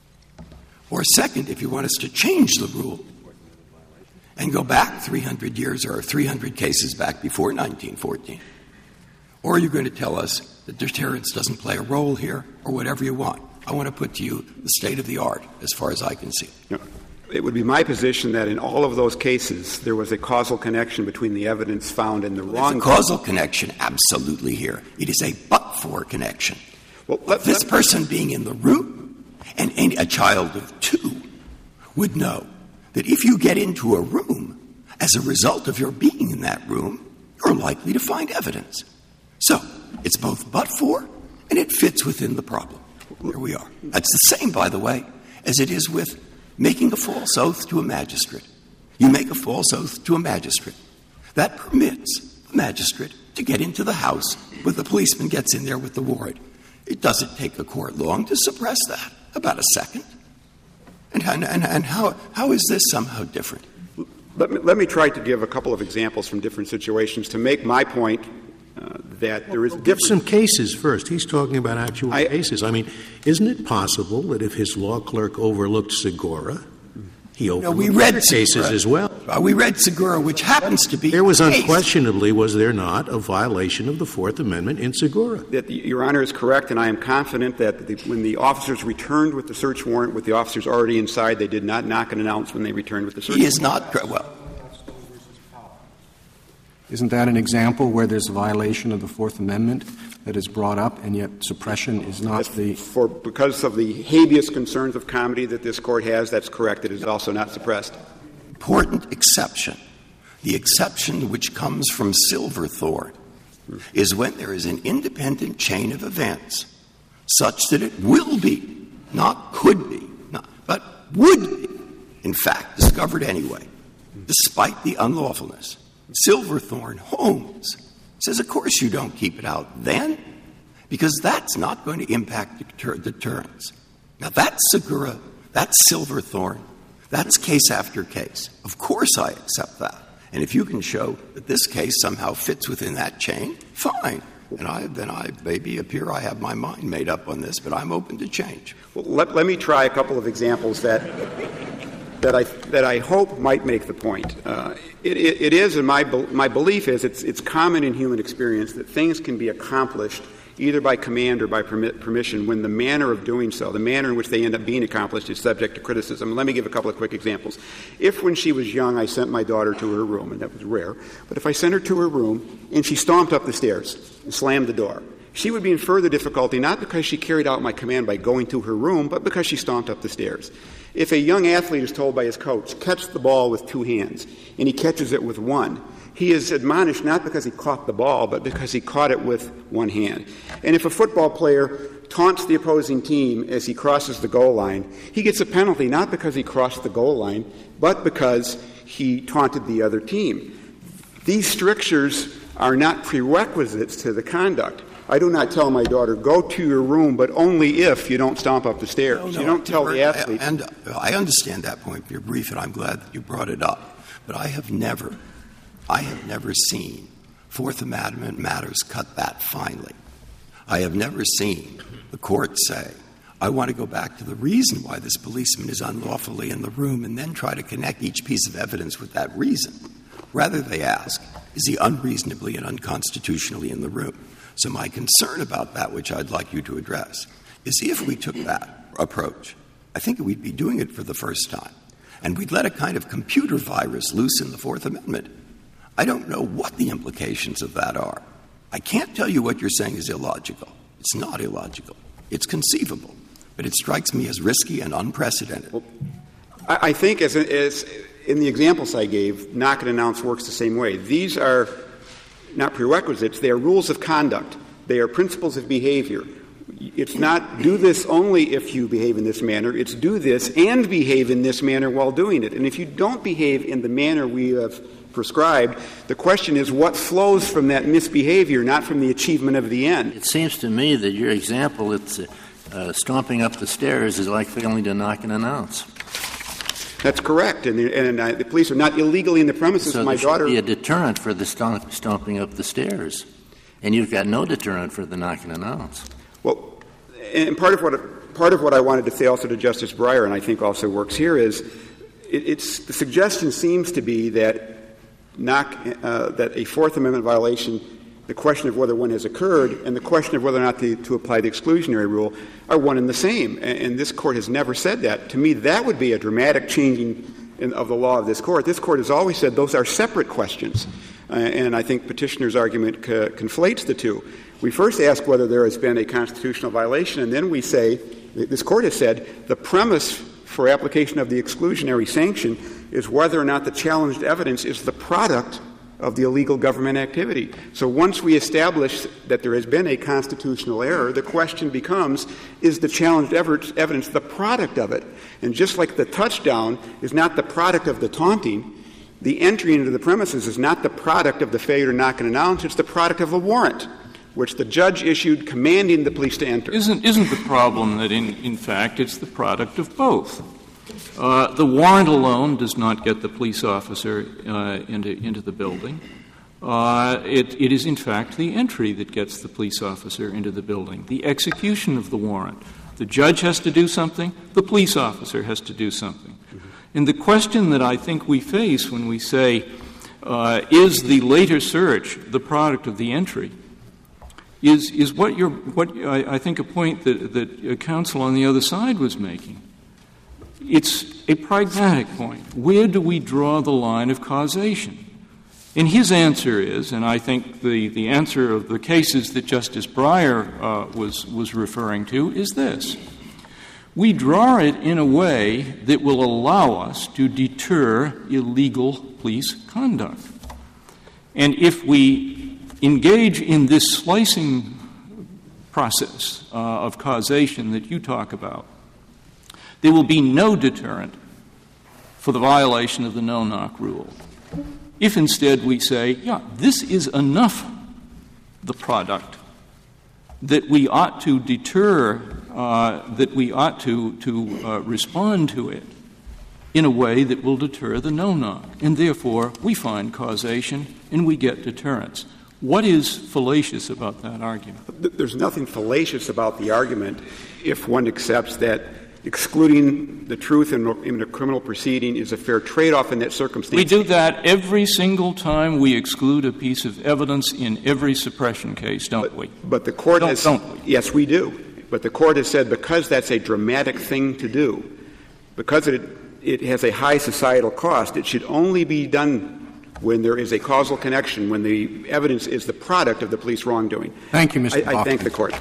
or second, if you want us to change the rule and go back 300 years or 300 cases back before 1914, or you're going to tell us that deterrence doesn't play a role here, or whatever you want. I want to put to you the state of the art as far as I can see. No. It would be my position that in all of those cases there was a causal connection between the evidence found and the wrong. There's a causal connection absolutely here. It is a but-for connection. Well, this person being in the room, and a child of 2 would know that if you get into a room, as a result of your being in that room, you're likely to find evidence. So it's both but-for, and it fits within the problem. Here we are. That's the same, by the way, as it is with making a false oath to a magistrate. You make a false oath to a magistrate. That permits the magistrate to get into the house when the policeman gets in there with the warrant. It doesn't take a court long to suppress that, about a second. And how is this somehow different? Let me try to give a couple of examples from different situations to make my point that there is a difference. Give some cases first. He's talking about actual cases. I mean, isn't it possible that if his law clerk overlooked Segura, he overlooked other cases as well? We read Segura, which happens to be there was unquestionably, was there not, a violation of the Fourth Amendment in Segura? Your Honor is correct, and I am confident that when the officers returned with the search warrant, with the officers already inside, they did not knock and announce when they returned with the search warrant. He is not well. Isn't that an example where there's a violation of the Fourth Amendment that is brought up, and yet suppression is not because of the habeas concerns of comedy that this Court has, that's correct. It is also not suppressed. Important exception. The exception which comes from Silverthorne is when there is an independent chain of events such that it will be, not could be, but would be, in fact, discovered anyway, despite the unlawfulness. Silverthorne Holmes says, of course you don't keep it out then, because that's not going to impact deterrence. Now, that's Segura, that's Silverthorne, that's case after case. Of course I accept that. And if you can show that this case somehow fits within that chain, fine. And then I maybe appear I have my mind made up on this, but I'm open to change. Well, let me try a couple of examples that I hope might make the point. It is, and my belief is, it's common in human experience that things can be accomplished either by command or by permission when the manner of doing so, the manner in which they end up being accomplished, is subject to criticism. Let me give a couple of quick examples. If when she was young I sent my daughter to her room, and that was rare, but if I sent her to her room and she stomped up the stairs and slammed the door, she would be in further difficulty not because she carried out my command by going to her room, but because she stomped up the stairs. If a young athlete is told by his coach, catch the ball with 2 hands, and he catches it with 1, he is admonished not because he caught the ball, but because he caught it with 1 hand. And if a football player taunts the opposing team as he crosses the goal line, he gets a penalty not because he crossed the goal line, but because he taunted the other team. These strictures are not prerequisites to the conduct. I do not tell my daughter, go to your room, but only if you don't stomp up the stairs. No, you don't tell the athlete. And I understand that point. You're brief, and I'm glad that you brought it up. But I have never seen Fourth Amendment matters cut that finely. I have never seen the court say, I want to go back to the reason why this policeman is unlawfully in the room and then try to connect each piece of evidence with that reason. Rather, they ask, is he unreasonably and unconstitutionally in the room? So my concern about that, which I'd like you to address, is if we took that approach, I think we'd be doing it for the first time. And we'd let a kind of computer virus loose in the Fourth Amendment. I don't know what the implications of that are. I can't tell you what you're saying is illogical. It's not illogical. It's conceivable. But it strikes me as risky and unprecedented. Well, I think as in the examples I gave, knock and announce works the same way. These are not prerequisites. They are rules of conduct. They are principles of behavior. It's not do this only if you behave in this manner. It's do this and behave in this manner while doing it. And if you don't behave in the manner we have prescribed, the question is what flows from that misbehavior, not from the achievement of the end. It seems to me that your example, it's stomping up the stairs, is like failing to knock and announce. That's correct. And the police are not illegally in the premises. So my daughter should be a deterrent for the stomping up the stairs. And you've got no deterrent for the knock and announce. Well, and part of what I wanted to say also to Justice Breyer, and I think also works here, is it's the suggestion seems to be that that a Fourth Amendment violation, the question of whether one has occurred and the question of whether or not to apply the exclusionary rule are one and the same. And this Court has never said that. To me, that would be a dramatic changing of the law of this Court. This Court has always said those are separate questions. And I think Petitioner's argument conflates the two. We first ask whether there has been a constitutional violation, and then we say, this Court has said, the premise for application of the exclusionary sanction is whether or not the challenged evidence is the product of the illegal government activity. So once we establish that there has been a constitutional error, the question becomes, is the challenged evidence the product of it? And just like the touchdown is not the product of the taunting, the entry into the premises is not the product of the failure to knock and announce, it's the product of a warrant, which the judge issued commanding the police to enter. Isn't the problem that, in fact, it's the product of both? The warrant alone does not get the police officer into the building. It is, in fact, the entry that gets the police officer into the building, the execution of the warrant. The judge has to do something, the police officer has to do something. Mm-hmm. And the question that I think we face when we say, is the later search the product of the entry, is what I think a point that counsel on the other side was making. It's a pragmatic point. Where do we draw the line of causation? And his answer is, and I think the answer of the cases that Justice Breyer was referring to, is this. We draw it in a way that will allow us to deter illegal police conduct. And if we engage in this slicing process of causation that you talk about, there will be no deterrent for the violation of the no-knock rule. If instead we say, this is enough the product that we ought to deter, that we ought to respond to it in a way that will deter the no-knock. And therefore, we find causation and we get deterrence. What is fallacious about that argument? There's nothing fallacious about the argument if one accepts that excluding the truth in a criminal proceeding is a fair trade-off in that circumstance. We do that every single time we exclude a piece of evidence in every suppression case, don't we? But the Court has... Don't we? Yes, we do. But the Court has said because that's a dramatic thing to do, because it has a high societal cost, it should only be done when there is a causal connection, when the evidence is the product of the police wrongdoing. Thank you, Mr. I thank the Court.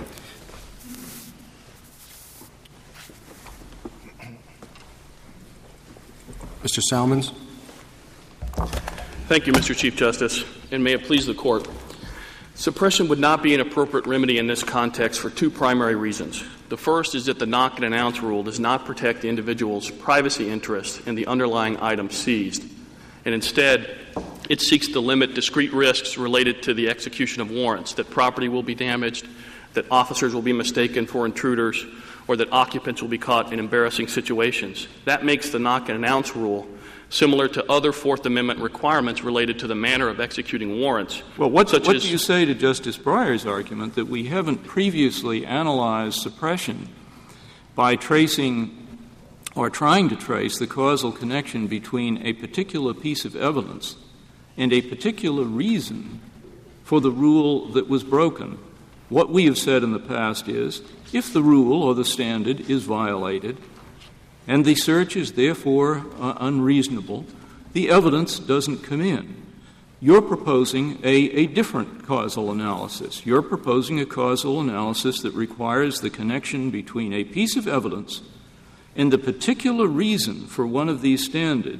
Mr. Salmons. Thank you, Mr. Chief Justice, and may it please the Court. Suppression would not be an appropriate remedy in this context for two primary reasons. The first is that the knock and announce rule does not protect the individual's privacy interest in the underlying item seized, and instead it seeks to limit discrete risks related to the execution of warrants, that property will be damaged, that officers will be mistaken for intruders, or that occupants will be caught in embarrassing situations. That makes the knock and announce rule similar to other Fourth Amendment requirements related to the manner of executing warrants. Well, what do you say to Justice Breyer's argument that we haven't previously analyzed suppression by tracing or trying to trace the causal connection between a particular piece of evidence and a particular reason for the rule that was broken? What we have said in the past is, if the rule or the standard is violated and the search is therefore unreasonable, the evidence doesn't come in. You're proposing a different causal analysis. You're proposing a causal analysis that requires the connection between a piece of evidence and the particular reason for one of these standards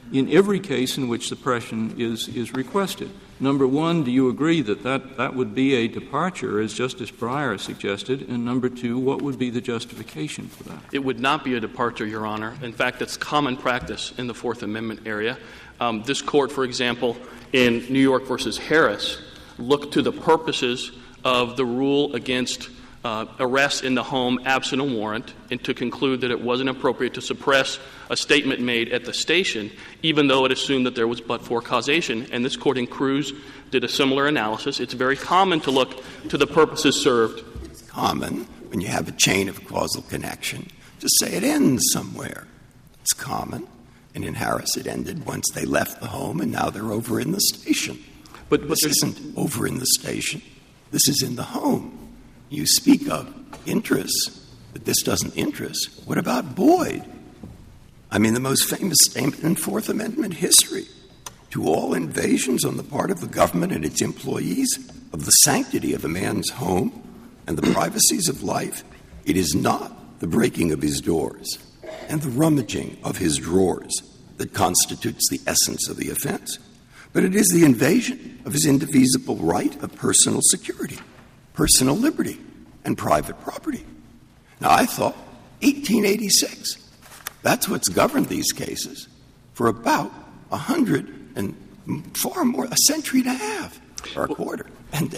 in every case in which suppression is requested. Number one, do you agree that would be a departure, as Justice Breyer suggested? And number two, what would be the justification for that? It would not be a departure, Your Honor. In fact, it's common practice in the Fourth Amendment area. This Court, for example, in New York versus Harris, looked to the purposes of the rule against arrest in the home absent a warrant, and to conclude that it wasn't appropriate to suppress a statement made at the station, even though it assumed that there was but-for causation. And this Court in Cruz did a similar analysis. It's very common to look to the purposes served. It's common when you have a chain of causal connection to say it ends somewhere. It's common. And in Harris, it ended once they left the home, and now they're over in the station. But this isn't over in the station. This is in the home. You speak of interests, but this doesn't interest. What about Boyd? I mean, the most famous statement in Fourth Amendment history. To all invasions on the part of the government and its employees of the sanctity of a man's home and the privacies of life, it is not the breaking of his doors and the rummaging of his drawers that constitutes the essence of the offense, but it is the invasion of his indivisible right of personal security, personal liberty, and private property. Now, I thought 1886, that's what's governed these cases for about 100 and far more, a century and a half or a quarter. And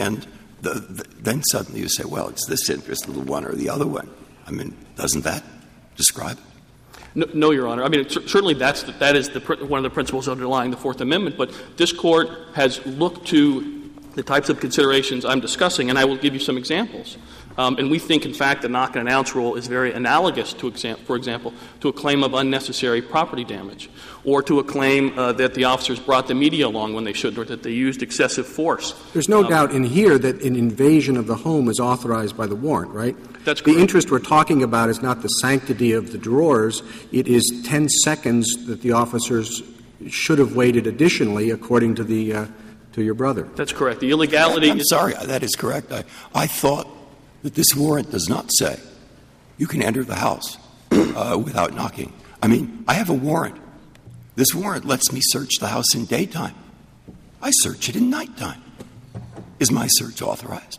then suddenly you say, well, it's this interest, the one or the other one. I mean, doesn't that describe it? No, Your Honor. I mean, certainly that is one of the principles underlying the Fourth Amendment, but this Court has looked to the types of considerations I'm discussing, and I will give you some examples. And we think, in fact, the knock-and-announce rule is very analogous, for example, to a claim of unnecessary property damage, or to a claim that the officers brought the media along when they shouldn't, or that they used excessive force. There's no doubt in here that an invasion of the home is authorized by the warrant, right? That's correct. The interest we're talking about is not the sanctity of the drawers. It is 10 seconds that the officers should have waited additionally, according to to your brother. That's correct. The illegality I'm sorry, that is correct. I thought that this warrant does not say you can enter the house without knocking. I mean, I have a warrant. This warrant lets me search the house in daytime. I search it in nighttime. Is my search authorized?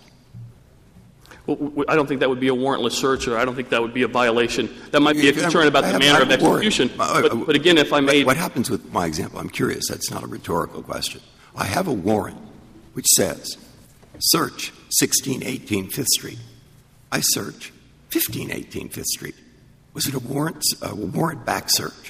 Well, I don't think that would be a warrantless search, or I don't think that would be a violation. That might be a concern about the manner of execution. But again, if I may... What happens with my example? I'm curious. That's not a rhetorical question. I have a warrant which says, search 1618 Fifth Street. I search 1518 Fifth Street. Was it a warrant-backed search?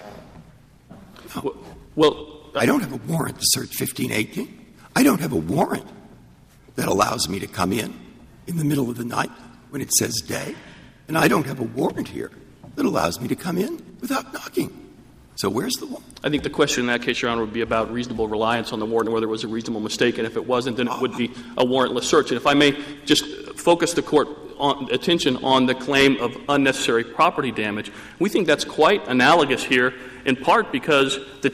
No. Well, I don't have a warrant to search 1518. I don't have a warrant that allows me to come in the middle of the night when it says day. And I don't have a warrant here that allows me to come in without knocking. So where's the warrant? I think the question in that case, Your Honor, would be about reasonable reliance on the warrant and whether it was a reasonable mistake. And if it wasn't, then it would be a warrantless search. And if I may just focus the Court attention on the claim of unnecessary property damage, we think that's quite analogous here, in part because in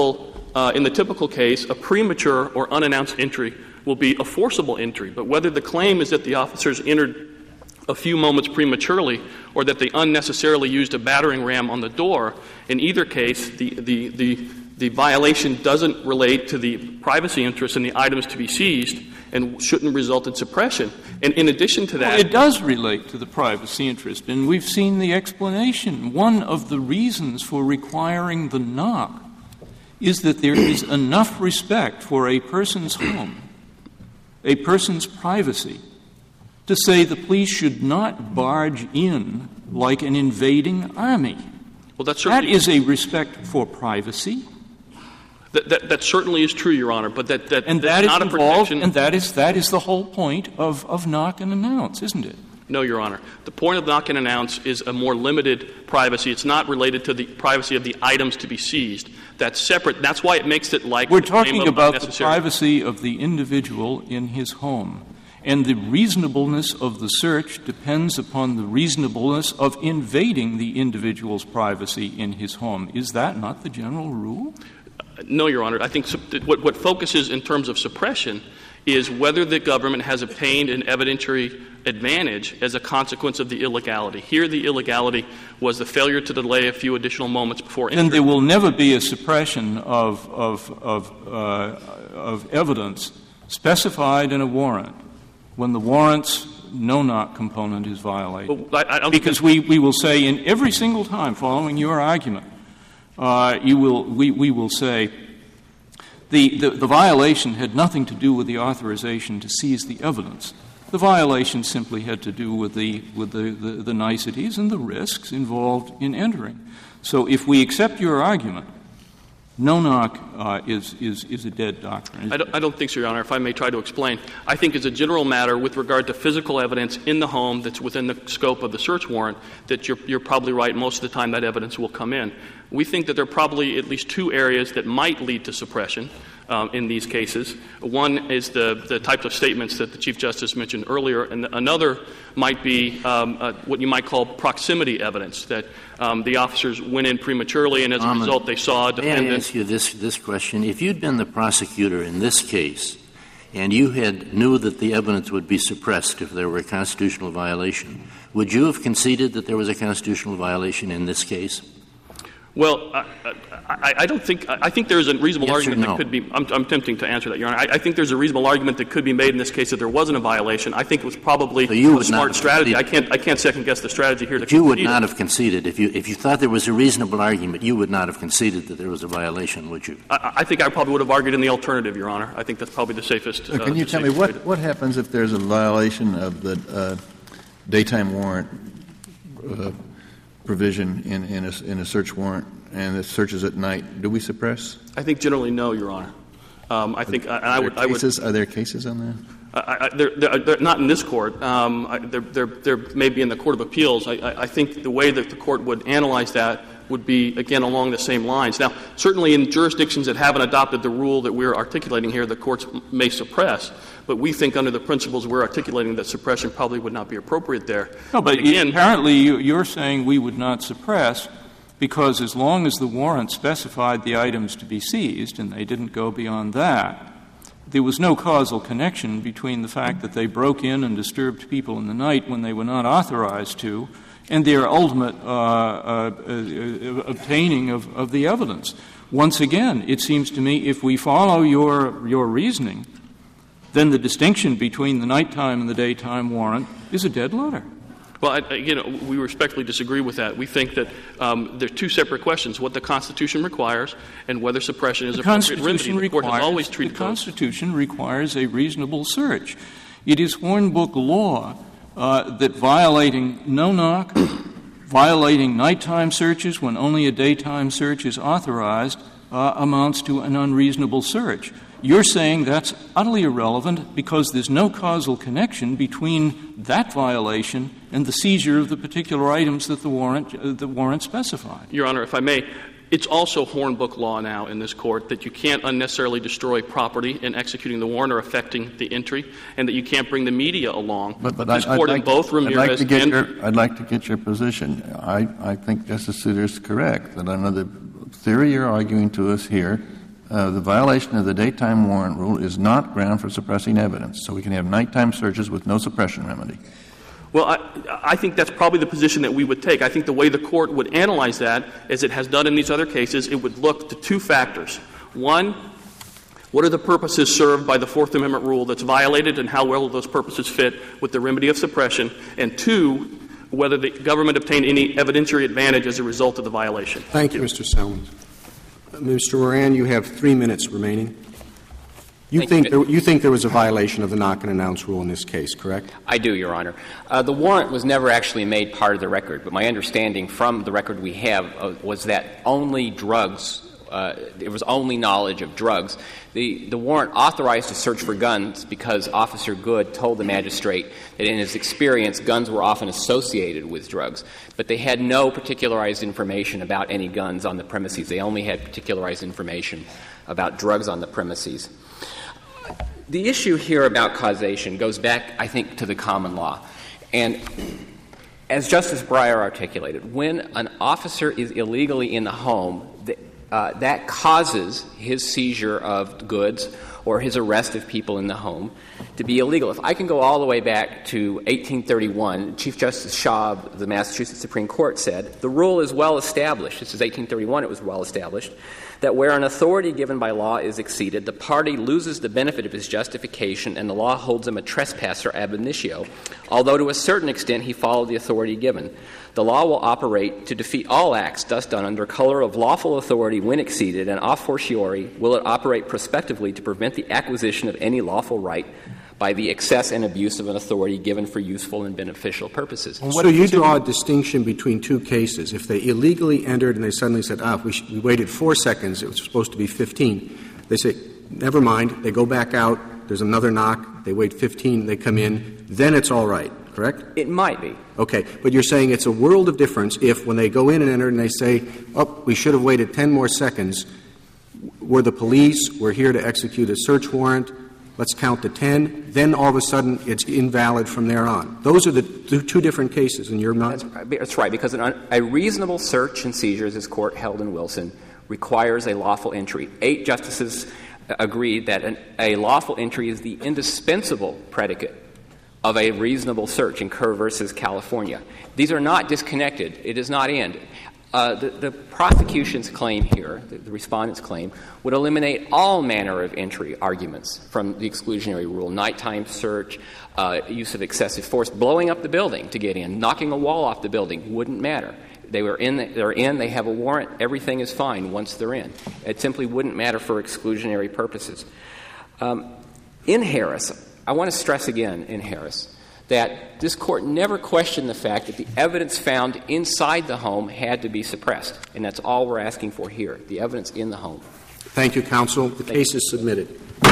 the typical case, a premature or unannounced entry will be a forcible entry. But whether the claim is that the officers entered a few moments prematurely or that they unnecessarily used a battering ram on the door, in either case, the violation doesn't relate to the privacy interest in the items to be seized and shouldn't result in suppression. And in addition to that... Well, it does relate to the privacy interest, and we've seen the explanation. One of the reasons for requiring the knock is that there is enough respect for a person's home, a person's privacy, to say the police should not barge in like an invading army. Well, that is a respect for privacy. That certainly is true, Your Honor, but that's not a protection. And that is the whole point of knock and announce, isn't it? No, Your Honor. The point of knock and announce is a more limited privacy. It's not related to the privacy of the items to be seized. That's separate. That's why it makes it like... We're talking about the privacy of the individual in his home. And the reasonableness of the search depends upon the reasonableness of invading the individual's privacy in his home. Is that not the general rule? No, Your Honor. I think what focuses in terms of suppression is whether the government has obtained an evidentiary advantage as a consequence of the illegality. Here, the illegality was the failure to delay a few additional moments before entry. And there will never be a suppression of evidence specified in a warrant when the warrant's no-knock component is violated. Well, because we will say in every single time following your argument, we will say the violation had nothing to do with the authorization to seize the evidence. The violation simply had to do with the niceties and the risks involved in entering. So if we accept your argument, no-knock is a dead doctrine. I don't think so, Your Honor. If I may try to explain. I think as a general matter, with regard to physical evidence in the home that's within the scope of the search warrant, that you're probably right. Most of the time that evidence will come in. We think that there are probably at least two areas that might lead to suppression in these cases. One is the types of statements that the Chief Justice mentioned earlier, and another might be what you might call proximity evidence, that the officers went in prematurely and as a result they saw a defendant. May I ask you this question? If you'd been the prosecutor in this case and you knew that the evidence would be suppressed if there were a constitutional violation, would you have conceded that there was a constitutional violation in this case? Well, I don't think — I think there's a reasonable argument that could be — I'm attempting to answer that, Your Honor. I think there's a reasonable argument that could be made in this case that there wasn't a violation. I think it was probably a smart strategy. I can't second-guess the strategy here. But you would not have conceded. If you thought there was a reasonable argument, you would not have conceded that there was a violation, would you? I think I probably would have argued in the alternative, Your Honor. I think that's probably the safest. Can you tell me what happens if there's a violation of the daytime warrant provision in a search warrant and it searches at night? Do we suppress? I think generally no, Your Honor. I think I would. Are there cases on that? They're not in this court. There may be in the Court of Appeals. I think the way that the court would analyze that would be, again, along the same lines. Now, certainly in jurisdictions that haven't adopted the rule that we're articulating here, the courts may suppress. But we think under the principles we're articulating that suppression probably would not be appropriate there. No, but apparently you're saying we would not suppress because as long as the warrant specified the items to be seized, and they didn't go beyond that, there was no causal connection between the fact that they broke in and disturbed people in the night when they were not authorized to and their ultimate obtaining of the evidence. Once again, it seems to me if we follow your reasoning, then the distinction between the nighttime and the daytime warrant is a dead letter. Well, we respectfully disagree with that. We think that there are two separate questions, what the Constitution requires and whether suppression is appropriate remedy. The Court has always treated the Constitution requires a reasonable search. It is Hornbook law that violating no-knock, violating nighttime searches when only a daytime search is authorized amounts to an unreasonable search. You're saying that's utterly irrelevant because there's no causal connection between that violation and the seizure of the particular items that the warrant specified. Your Honor, if I may, it's also Hornbook law now in this Court that you can't unnecessarily destroy property in executing the warrant or affecting the entry, and that you can't bring the media along. But this Court in both Ramirez I'd like to get your position. I think Justice Souter is correct that under the theory you're arguing to us here, the violation of the daytime warrant rule is not ground for suppressing evidence. So we can have nighttime searches with no suppression remedy. Well, I think that's probably the position that we would take. I think the way the Court would analyze that, as it has done in these other cases, it would look to two factors. One, what are the purposes served by the Fourth Amendment rule that's violated and how well those purposes fit with the remedy of suppression? And two, whether the government obtained any evidentiary advantage as a result of the violation. Thank you, Mr. Salmons. Mr. Moran, you have 3 minutes remaining. You think there was a violation of the knock-and-announce rule in this case, correct? I do, Your Honor. The warrant was never actually made part of the record, but my understanding from the record we have was that only drugs it was only knowledge of drugs. The warrant authorized a search for guns because Officer Good told the magistrate that in his experience guns were often associated with drugs, but they had no particularized information about any guns on the premises. They only had particularized information about drugs on the premises. The issue here about causation goes back, I think, to the common law. And as Justice Breyer articulated, when an officer is illegally in the home, that causes his seizure of goods or his arrest of people in the home to be illegal. If I can go all the way back to 1831, Chief Justice Schaub of the Massachusetts Supreme Court said, the rule is well established. This is 1831, it was well established, that where an authority given by law is exceeded, the party loses the benefit of his justification and the law holds him a trespasser ab initio, although to a certain extent he followed the authority given. The law will operate to defeat all acts thus done under color of lawful authority when exceeded, and a fortiori will it operate prospectively to prevent the acquisition of any lawful right by the excess and abuse of an authority given for useful and beneficial purposes. So you draw a distinction between two cases. If they illegally entered and they suddenly said, we waited 4 seconds, it was supposed to be 15, they say, never mind, they go back out, there's another knock, they wait 15, they come in, then it's all right, correct? It might be. Okay, but you're saying it's a world of difference if when they go in and enter and they say, we should have waited 10 more seconds, we're the police, we're here to execute a search warrant, let's count to 10, then all of a sudden it's invalid from there on. Those are the two different cases, and you're not? That's right, because a reasonable search and seizure, as this Court held in Wilson, requires a lawful entry. 8 justices agreed that a lawful entry is the indispensable predicate of a reasonable search in Kerr versus California. These are not disconnected. It does not end. The prosecution's claim here, the respondent's claim, would eliminate all manner of entry arguments from the exclusionary rule, nighttime search, use of excessive force, blowing up the building to get in, knocking a wall off the building wouldn't matter. They're in, they have a warrant, everything is fine once they're in. It simply wouldn't matter for exclusionary purposes. In Harris, I want to stress again in Harris that this Court never questioned the fact that the evidence found inside the home had to be suppressed, and that's all we're asking for here, the evidence in the home. Thank you, counsel. The case is submitted.